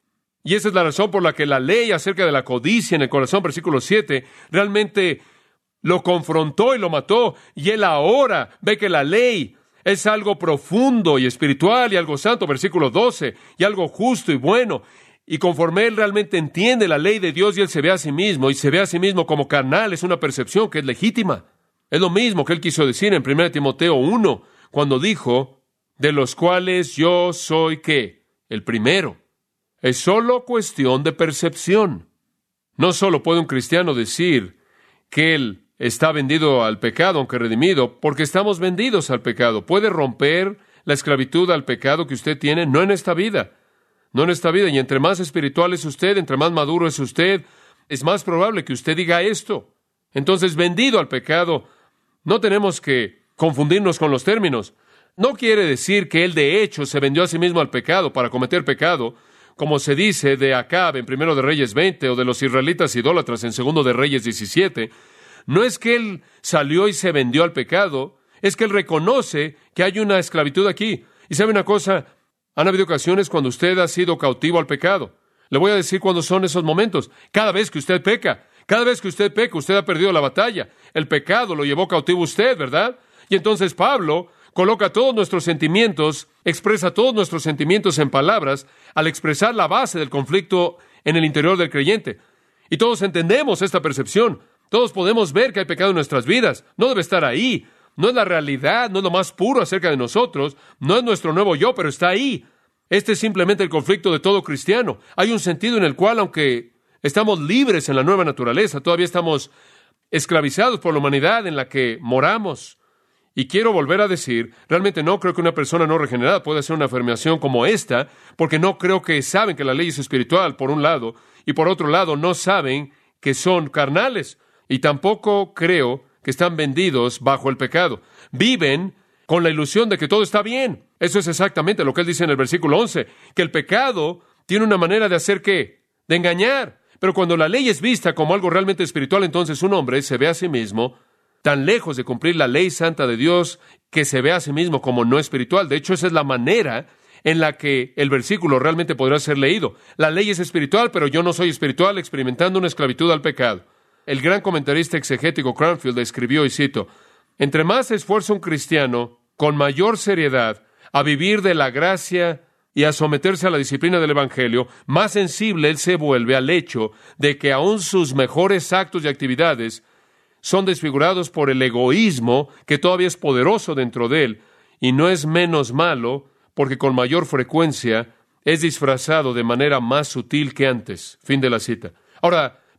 Y esa es la razón por la que la ley acerca de la codicia en el corazón, versículo siete, realmente lo confrontó y lo mató. Y él ahora ve que la ley es algo profundo y espiritual y algo santo, versículo doce, y algo justo y bueno. Y conforme él realmente entiende la ley de Dios y él se ve a sí mismo, y se ve a sí mismo como carnal, es una percepción que es legítima. Es lo mismo que él quiso decir en primera Timoteo uno, cuando dijo, de los cuales yo soy, ¿qué? El primero. Es solo cuestión de percepción. No solo puede un cristiano decir que él está vendido al pecado, aunque redimido, porque estamos vendidos al pecado. Puede romper la esclavitud al pecado que usted tiene, no en esta vida, no en esta vida. Y entre más espiritual es usted, entre más maduro es usted, es más probable que usted diga esto. Entonces, vendido al pecado, no tenemos que confundirnos con los términos. No quiere decir que él de hecho se vendió a sí mismo al pecado para cometer pecado, como se dice de Acab en Primero de Reyes veinte, o de los israelitas idólatras en Segundo de Reyes diecisiete. No es que él salió y se vendió al pecado, es que él reconoce que hay una esclavitud aquí. Y sabe una cosa, han habido ocasiones cuando usted ha sido cautivo al pecado. Le voy a decir cuándo son esos momentos. Cada vez que usted peca, cada vez que usted peca, usted ha perdido la batalla. El pecado lo llevó cautivo usted, ¿verdad? Y entonces Pablo coloca todos nuestros sentimientos, expresa todos nuestros sentimientos en palabras, al expresar la base del conflicto en el interior del creyente. Y todos entendemos esta percepción. Todos podemos ver que hay pecado en nuestras vidas. No debe estar ahí. No es la realidad, no es lo más puro acerca de nosotros. No es nuestro nuevo yo, pero está ahí. Este es simplemente el conflicto de todo cristiano. Hay un sentido en el cual, aunque estamos libres en la nueva naturaleza, todavía estamos esclavizados por la humanidad en la que moramos. Y quiero volver a decir, realmente no creo que una persona no regenerada pueda hacer una afirmación como esta, porque no creo que saben que la ley es espiritual, por un lado, y por otro lado, no saben que son carnales. Y tampoco creo que están vendidos bajo el pecado. Viven con la ilusión de que todo está bien. Eso es exactamente lo que él dice en el versículo once, que el pecado tiene una manera de hacer ¿qué? De engañar. Pero cuando la ley es vista como algo realmente espiritual, entonces un hombre se ve a sí mismo tan lejos de cumplir la ley santa de Dios que se ve a sí mismo como no espiritual. De hecho, esa es la manera en la que el versículo realmente podrá ser leído. La ley es espiritual, pero yo no soy espiritual, experimentando una esclavitud al pecado. El gran comentarista exegético Cranfield escribió, y cito, entre más se esfuerza un cristiano con mayor seriedad a vivir de la gracia y a someterse a la disciplina del Evangelio, más sensible él se vuelve al hecho de que aún sus mejores actos y actividades son desfigurados por el egoísmo que todavía es poderoso dentro de él, y no es menos malo porque con mayor frecuencia es disfrazado de manera más sutil que antes. Fin de la cita. Ahora,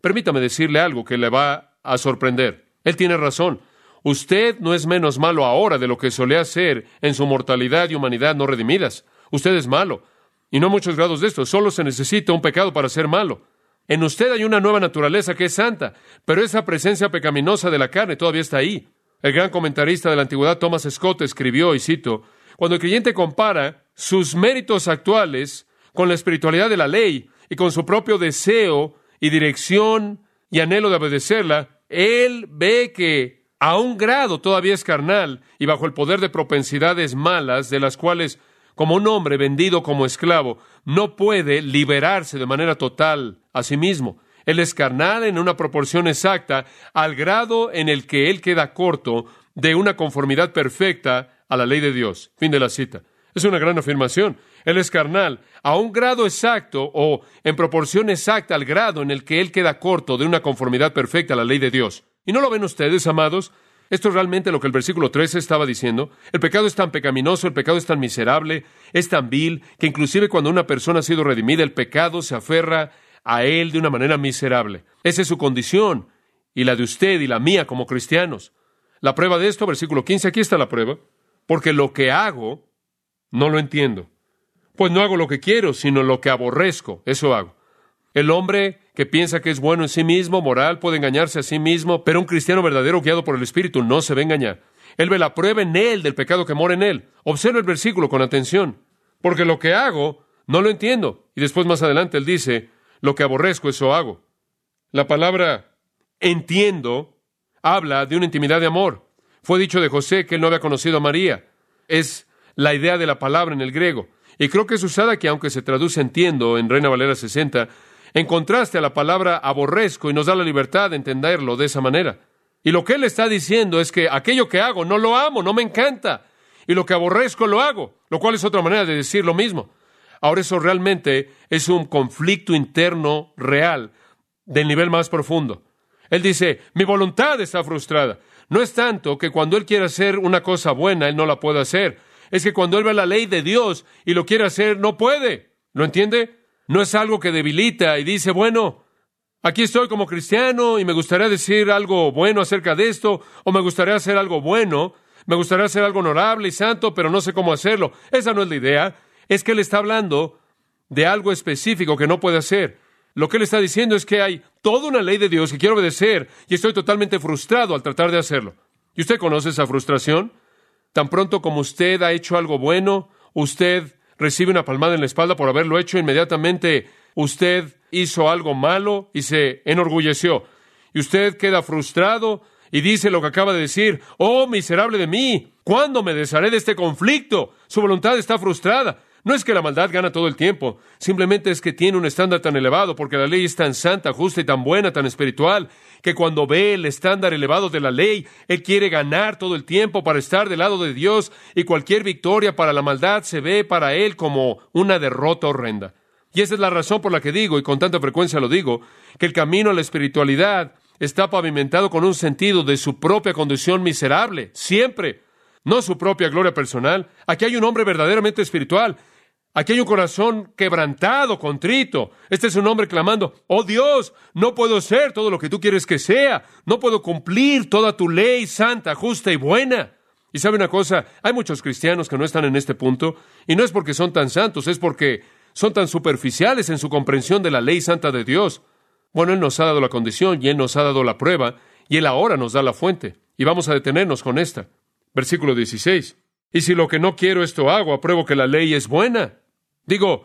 Permítame decirle algo que le va a sorprender. Él tiene razón. Usted no es menos malo ahora de lo que solía ser en su mortalidad y humanidad no redimidas. Usted es malo. Y no muchos grados de esto. Solo se necesita un pecado para ser malo. En usted hay una nueva naturaleza que es santa, pero esa presencia pecaminosa de la carne todavía está ahí. El gran comentarista de la antigüedad Thomas Scott escribió, y cito, cuando el creyente compara sus méritos actuales con la espiritualidad de la ley y con su propio deseo y dirección y anhelo de obedecerla, él ve que a un grado todavía es carnal y bajo el poder de propensidades malas de las cuales, como un hombre vendido como esclavo, no puede liberarse de manera total a sí mismo. Él es carnal en una proporción exacta al grado en el que él queda corto de una conformidad perfecta a la ley de Dios. Fin de la cita. Es una gran afirmación. Él es carnal a un grado exacto o en proporción exacta al grado en el que él queda corto de una conformidad perfecta a la ley de Dios. ¿Y no lo ven ustedes, amados? Esto es realmente lo que el versículo trece estaba diciendo. El pecado es tan pecaminoso, el pecado es tan miserable, es tan vil, que inclusive cuando una persona ha sido redimida, el pecado se aferra a él de una manera miserable. Esa es su condición, y la de usted y la mía como cristianos. La prueba de esto, versículo quince, aquí está la prueba. Porque lo que hago, no lo entiendo. Pues no hago lo que quiero, sino lo que aborrezco, eso hago. El hombre que piensa que es bueno en sí mismo, moral, puede engañarse a sí mismo, pero un cristiano verdadero guiado por el Espíritu no se va a engañar. Él ve la prueba en él del pecado que mora en él. Observa el versículo con atención. Porque lo que hago, no lo entiendo. Y después más adelante él dice, lo que aborrezco, eso hago. La palabra entiendo habla de una intimidad de amor. Fue dicho de José que él no había conocido a María. Es la idea de la palabra en el griego. Y creo que es usada aquí, aunque se traduce entiendo en Reina Valera sesenta, en contraste a la palabra aborrezco, y nos da la libertad de entenderlo de esa manera. Y lo que él está diciendo es que aquello que hago no lo amo, no me encanta. Y lo que aborrezco lo hago, lo cual es otra manera de decir lo mismo. Ahora eso realmente es un conflicto interno real del nivel más profundo. Él dice, mi voluntad está frustrada. No es tanto que cuando él quiere hacer una cosa buena, él no la puede hacer. Es que cuando él ve la ley de Dios y lo quiere hacer, no puede. ¿Lo entiende? No es algo que debilita y dice, bueno, aquí estoy como cristiano y me gustaría decir algo bueno acerca de esto, o me gustaría hacer algo bueno, me gustaría hacer algo honorable y santo, pero no sé cómo hacerlo. Esa no es la idea. Es que él está hablando de algo específico que no puede hacer. Lo que él está diciendo es que hay toda una ley de Dios que quiero obedecer y estoy totalmente frustrado al tratar de hacerlo. ¿Y usted conoce esa frustración? Tan pronto como usted ha hecho algo bueno, usted recibe una palmada en la espalda por haberlo hecho, inmediatamente usted hizo algo malo y se enorgulleció. Y usted queda frustrado y dice lo que acaba de decir, ¡oh, miserable de mí! ¿Cuándo me desharé de este conflicto? Su voluntad está frustrada. No es que la maldad gana todo el tiempo, simplemente es que tiene un estándar tan elevado, porque la ley es tan santa, justa y tan buena, tan espiritual, que cuando ve el estándar elevado de la ley, él quiere ganar todo el tiempo para estar del lado de Dios, y cualquier victoria para la maldad se ve para él como una derrota horrenda. Y esa es la razón por la que digo, y con tanta frecuencia lo digo, que el camino a la espiritualidad está pavimentado con un sentido de su propia condición miserable, siempre, no su propia gloria personal. Aquí hay un hombre verdaderamente espiritual. Aquí hay un corazón quebrantado, contrito. Este es un hombre clamando, oh Dios, no puedo ser todo lo que tú quieres que sea. No puedo cumplir toda tu ley santa, justa y buena. Y sabe una cosa, hay muchos cristianos que no están en este punto, y no es porque son tan santos, es porque son tan superficiales en su comprensión de la ley santa de Dios. Bueno, Él nos ha dado la condición, y Él nos ha dado la prueba, y Él ahora nos da la fuente. Y vamos a detenernos con esta. Versículo dieciséis. Y si lo que no quiero esto hago, apruebo que la ley es buena. Digo,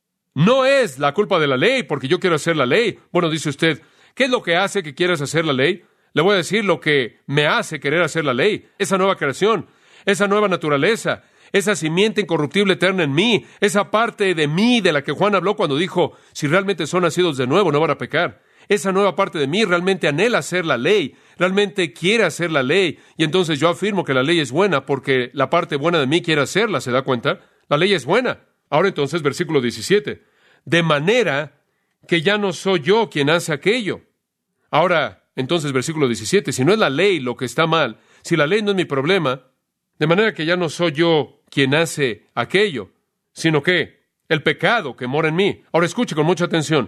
no es la culpa de la ley, porque yo quiero hacer la ley. Bueno, dice usted, ¿qué es lo que hace que quieras hacer la ley? Le voy a decir lo que me hace querer hacer la ley. Esa nueva creación, esa nueva naturaleza, esa simiente incorruptible eterna en mí, esa parte de mí de la que Juan habló cuando dijo, si realmente son nacidos de nuevo, no van a pecar. Esa nueva parte de mí realmente anhela hacer la ley, realmente quiere hacer la ley. Y entonces yo afirmo que la ley es buena porque la parte buena de mí quiere hacerla, ¿se da cuenta? La ley es buena. Ahora entonces, versículo diecisiete. De manera que ya no soy yo quien hace aquello. Ahora, entonces, versículo diecisiete. Si no es la ley lo que está mal, si la ley no es mi problema, de manera que ya no soy yo quien hace aquello, sino que el pecado que mora en mí. Ahora escuche con mucha atención.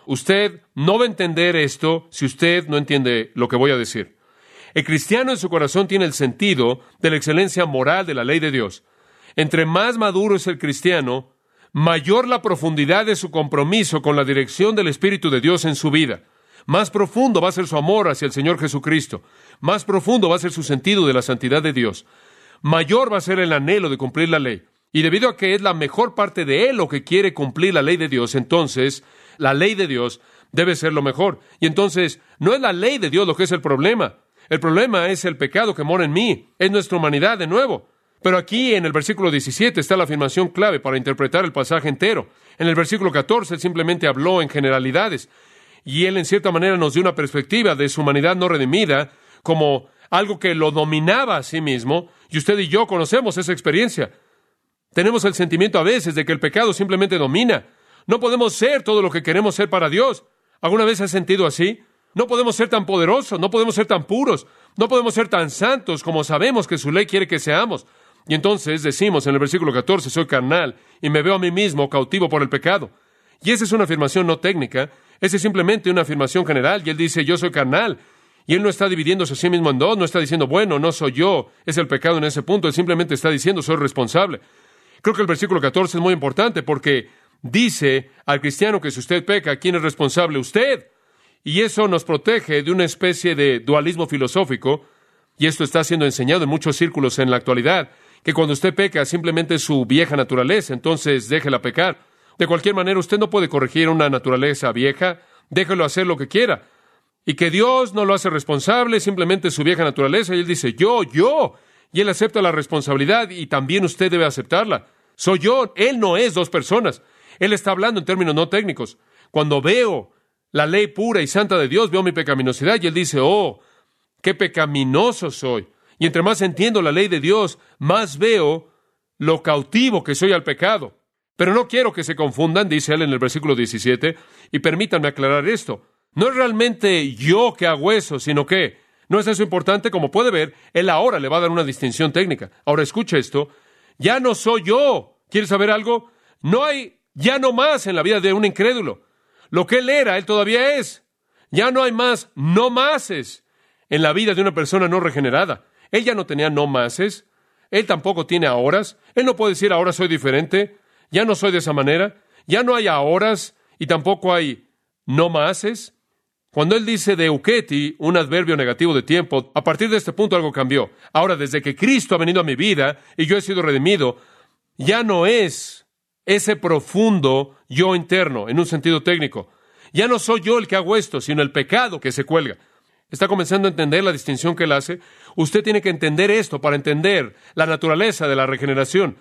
Usted no va a entender esto si usted no entiende lo que voy a decir. El cristiano en su corazón tiene el sentido de la excelencia moral de la ley de Dios. Entre más maduro es el cristiano, mayor la profundidad de su compromiso con la dirección del Espíritu de Dios en su vida. Más profundo va a ser su amor hacia el Señor Jesucristo. Más profundo va a ser su sentido de la santidad de Dios. Mayor va a ser el anhelo de cumplir la ley. Y debido a que es la mejor parte de él lo que quiere cumplir la ley de Dios, entonces la ley de Dios debe ser lo mejor. Y entonces no es la ley de Dios lo que es el problema. El problema es el pecado que mora en mí. Es nuestra humanidad de nuevo. Pero aquí en el versículo diecisiete está la afirmación clave para interpretar el pasaje entero. En el versículo catorce él simplemente habló en generalidades. Y él en cierta manera nos dio una perspectiva de su humanidad no redimida como algo que lo dominaba a sí mismo. Y usted y yo conocemos esa experiencia. Tenemos el sentimiento a veces de que el pecado simplemente domina. No podemos ser todo lo que queremos ser para Dios. ¿Alguna vez has sentido así? No podemos ser tan poderosos, no podemos ser tan puros, no podemos ser tan santos como sabemos que su ley quiere que seamos. Y entonces decimos en el versículo catorce, soy carnal y me veo a mí mismo cautivo por el pecado. Y esa es una afirmación no técnica, esa es simplemente una afirmación general. Y él dice, yo soy carnal. Y él no está dividiéndose a sí mismo en dos, no está diciendo, bueno, no soy yo, es el pecado en ese punto. Él simplemente está diciendo, soy responsable. Creo que el versículo catorce es muy importante porque dice al cristiano que si usted peca, ¿quién es responsable? Usted. Y eso nos protege de una especie de dualismo filosófico, y esto está siendo enseñado en muchos círculos en la actualidad, que cuando usted peca simplemente es su vieja naturaleza, entonces déjela pecar. De cualquier manera, usted no puede corregir una naturaleza vieja, déjelo hacer lo que quiera. Y que Dios no lo hace responsable, simplemente es su vieja naturaleza, y Él dice, yo, yo, y Él acepta la responsabilidad, y también usted debe aceptarla. Soy yo, Él no es dos personas. Él está hablando en términos no técnicos. Cuando veo la ley pura y santa de Dios, veo mi pecaminosidad, y Él dice, oh, qué pecaminoso soy. Y entre más entiendo la ley de Dios, más veo lo cautivo que soy al pecado. Pero no quiero que se confundan, dice Él en el versículo diecisiete, y permítanme aclarar esto. No es realmente yo que hago eso, sino que no es eso importante. Como puede ver, Él ahora le va a dar una distinción técnica. Ahora escucha esto. Ya no soy yo. ¿Quieres saber algo? No hay ya no más en la vida de un incrédulo. Lo que él era, él todavía es. Ya no hay más no máses en la vida de una persona no regenerada. Él ya no tenía no máses. Él tampoco tiene ahoras. Él no puede decir ahora soy diferente. Ya no soy de esa manera. Ya no hay ahoras y tampoco hay no máses. Cuando él dice de euketi, un adverbio negativo de tiempo, a partir de este punto algo cambió. Ahora, desde que Cristo ha venido a mi vida y yo he sido redimido, ya no es ese profundo yo interno, en un sentido técnico. Ya no soy yo el que hago esto, sino el pecado que se cuelga. ¿Está comenzando a entender la distinción que él hace? Usted tiene que entender esto para entender la naturaleza de la regeneración.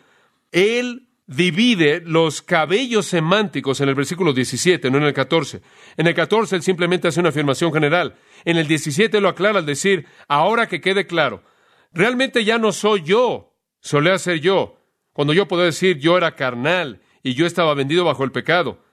Él divide los cabellos semánticos en el versículo diecisiete, no en el catorce. En el catorce él simplemente hace una afirmación general. En el diecisiete lo aclara al decir, ahora que quede claro, realmente ya no soy yo, solía ser yo. Cuando yo podía decir yo era carnal y yo estaba vendido bajo el pecado.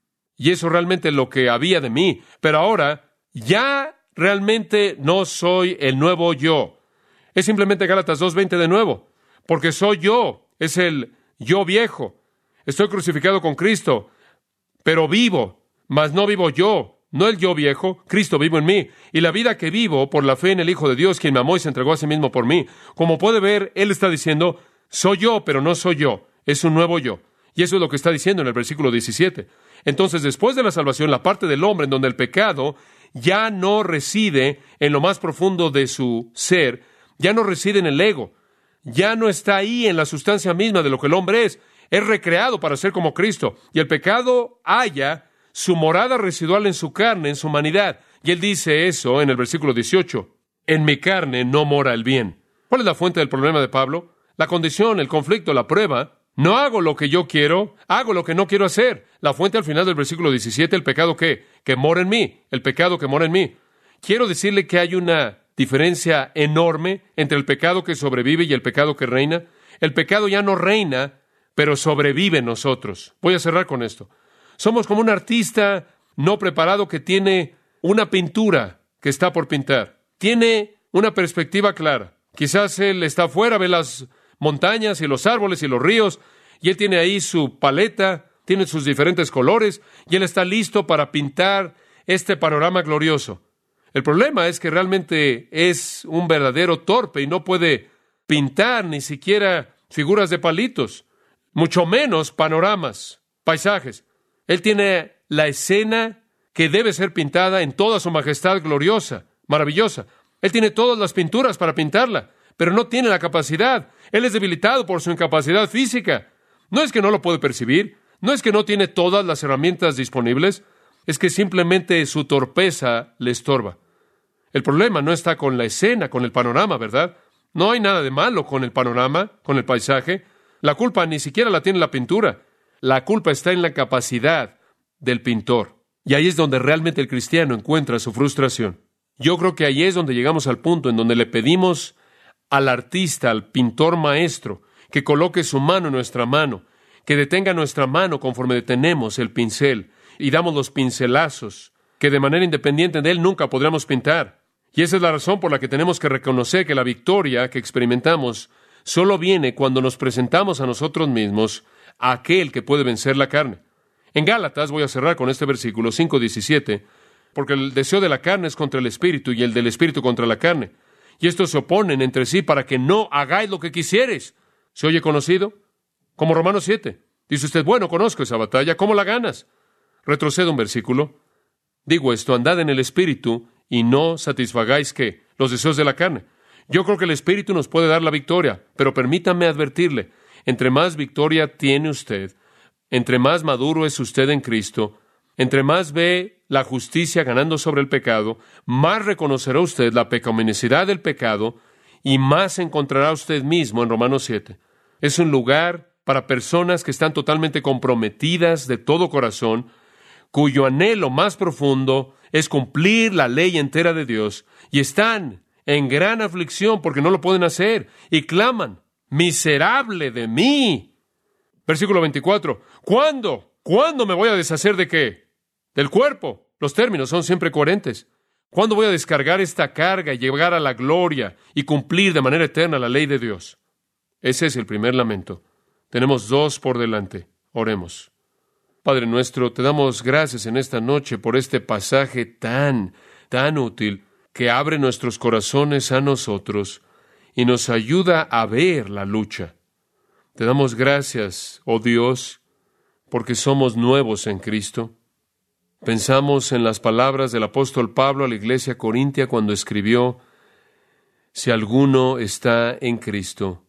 Y eso realmente es lo que había de mí. Pero ahora ya realmente no soy el nuevo yo. Es simplemente Gálatas dos veinte de nuevo. Porque soy yo, es el yo viejo. Estoy crucificado con Cristo, pero vivo, mas no vivo yo. No el yo viejo, Cristo vivo en mí. Y la vida que vivo por la fe en el Hijo de Dios, quien me amó y se entregó a sí mismo por mí. Como puede ver, Él está diciendo, soy yo, pero no soy yo. Es un nuevo yo. Y eso es lo que está diciendo en el versículo diecisiete. Entonces, después de la salvación, la parte del hombre en donde el pecado ya no reside en lo más profundo de su ser, ya no reside en el ego, ya no está ahí en la sustancia misma de lo que el hombre es. Es recreado para ser como Cristo. Y el pecado halla su morada residual en su carne, en su humanidad. Y él dice eso en el versículo dieciocho. En mi carne no mora el bien. ¿Cuál es la fuente del problema de Pablo? La condición, el conflicto, la prueba. No hago lo que yo quiero, hago lo que no quiero hacer. La fuente al final del versículo diecisiete, el pecado que, que mora en mí, el pecado que mora en mí. Quiero decirle que hay una diferencia enorme entre el pecado que sobrevive y el pecado que reina. El pecado ya no reina, pero sobrevive en nosotros. Voy a cerrar con esto. Somos como un artista no preparado que tiene una pintura que está por pintar. Tiene una perspectiva clara. Quizás él está afuera, ve las montañas y los árboles y los ríos, y él tiene ahí su paleta, tiene sus diferentes colores, y Él está listo para pintar este panorama glorioso. El problema es que realmente es un verdadero torpe y no puede pintar ni siquiera figuras de palitos, mucho menos panoramas, paisajes. Él tiene la escena que debe ser pintada en toda su majestad gloriosa, maravillosa. Él tiene todas las pinturas para pintarla, pero no tiene la capacidad. Él es debilitado por su incapacidad física. No es que no lo puede percibir, no es que no tiene todas las herramientas disponibles, es que simplemente su torpeza le estorba. El problema no está con la escena, con el panorama, ¿verdad? No hay nada de malo con el panorama, con el paisaje. La culpa ni siquiera la tiene la pintura. La culpa está en la capacidad del pintor. Y ahí es donde realmente el cristiano encuentra su frustración. Yo creo que ahí es donde llegamos al punto en donde le pedimos al artista, al pintor maestro, que coloque su mano en nuestra mano, que detenga nuestra mano conforme detenemos el pincel y damos los pincelazos, que de manera independiente de él nunca podríamos pintar. Y esa es la razón por la que tenemos que reconocer que la victoria que experimentamos solo viene cuando nos presentamos a nosotros mismos a aquel que puede vencer la carne. En Gálatas, voy a cerrar con este versículo cinco diecisiete, porque el deseo de la carne es contra el espíritu y el del espíritu contra la carne. Y estos se oponen entre sí para que no hagáis lo que quisieres. ¿Se oye conocido? Como Romanos siete. Dice usted, bueno, conozco esa batalla, ¿cómo la ganas? Retrocedo un versículo. Digo esto, andad en el espíritu y no satisfagáis, ¿qué? Los deseos de la carne. Yo creo que el espíritu nos puede dar la victoria, pero permítame advertirle, entre más victoria tiene usted, entre más maduro es usted en Cristo, entre más ve la justicia ganando sobre el pecado, más reconocerá usted la pecaminosidad del pecado y más encontrará usted mismo en Romanos siete. Es un lugar para personas que están totalmente comprometidas de todo corazón, cuyo anhelo más profundo es cumplir la ley entera de Dios, y están en gran aflicción porque no lo pueden hacer, y claman, miserable de mí. Versículo veinticuatro, ¿cuándo? ¿Cuándo me voy a deshacer de qué? Del cuerpo. Los términos son siempre coherentes. ¿Cuándo voy a descargar esta carga y llegar a la gloria y cumplir de manera eterna la ley de Dios? Ese es el primer lamento. Tenemos dos por delante. Oremos. Padre nuestro, te damos gracias en esta noche por este pasaje tan, tan útil que abre nuestros corazones a nosotros y nos ayuda a ver la lucha. Te damos gracias, oh Dios, porque somos nuevos en Cristo. Pensamos en las palabras del apóstol Pablo a la iglesia corintia cuando escribió, si alguno está en Cristo,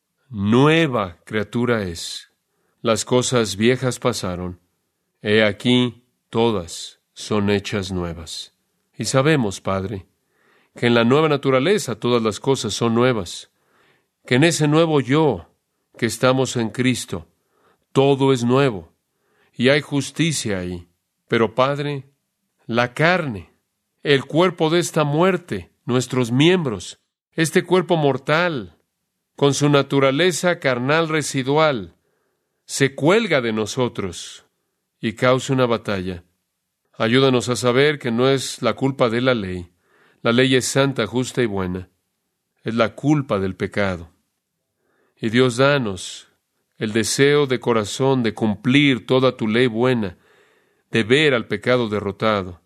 nueva criatura es. Las cosas viejas pasaron. He aquí, todas son hechas nuevas. Y sabemos, Padre, que en la nueva naturaleza todas las cosas son nuevas, que en ese nuevo yo que estamos en Cristo, todo es nuevo, y hay justicia ahí. Pero, Padre, la carne, el cuerpo de esta muerte, nuestros miembros, este cuerpo mortal, con su naturaleza carnal residual, se cuelga de nosotros y causa una batalla. Ayúdanos a saber que no es la culpa de la ley. La ley es santa, justa y buena. Es la culpa del pecado. Y Dios, danos el deseo de corazón de cumplir toda tu ley buena, de ver al pecado derrotado.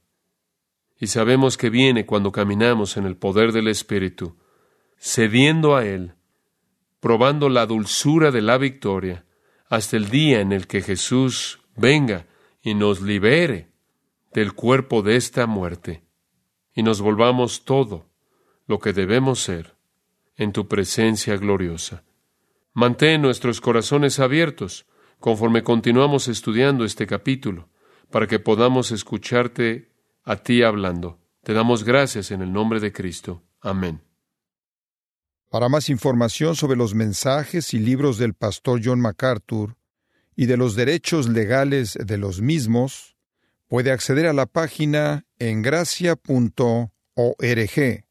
Y sabemos que viene cuando caminamos en el poder del Espíritu, cediendo a Él, probando la dulzura de la victoria, hasta el día en el que Jesús venga y nos libere del cuerpo de esta muerte, y nos volvamos todo lo que debemos ser en tu presencia gloriosa. Mantén nuestros corazones abiertos conforme continuamos estudiando este capítulo, para que podamos escucharte a ti hablando. Te damos gracias en el nombre de Cristo. Amén. Para más información sobre los mensajes y libros del pastor John MacArthur y de los derechos legales de los mismos, puede acceder a la página en gracia punto org.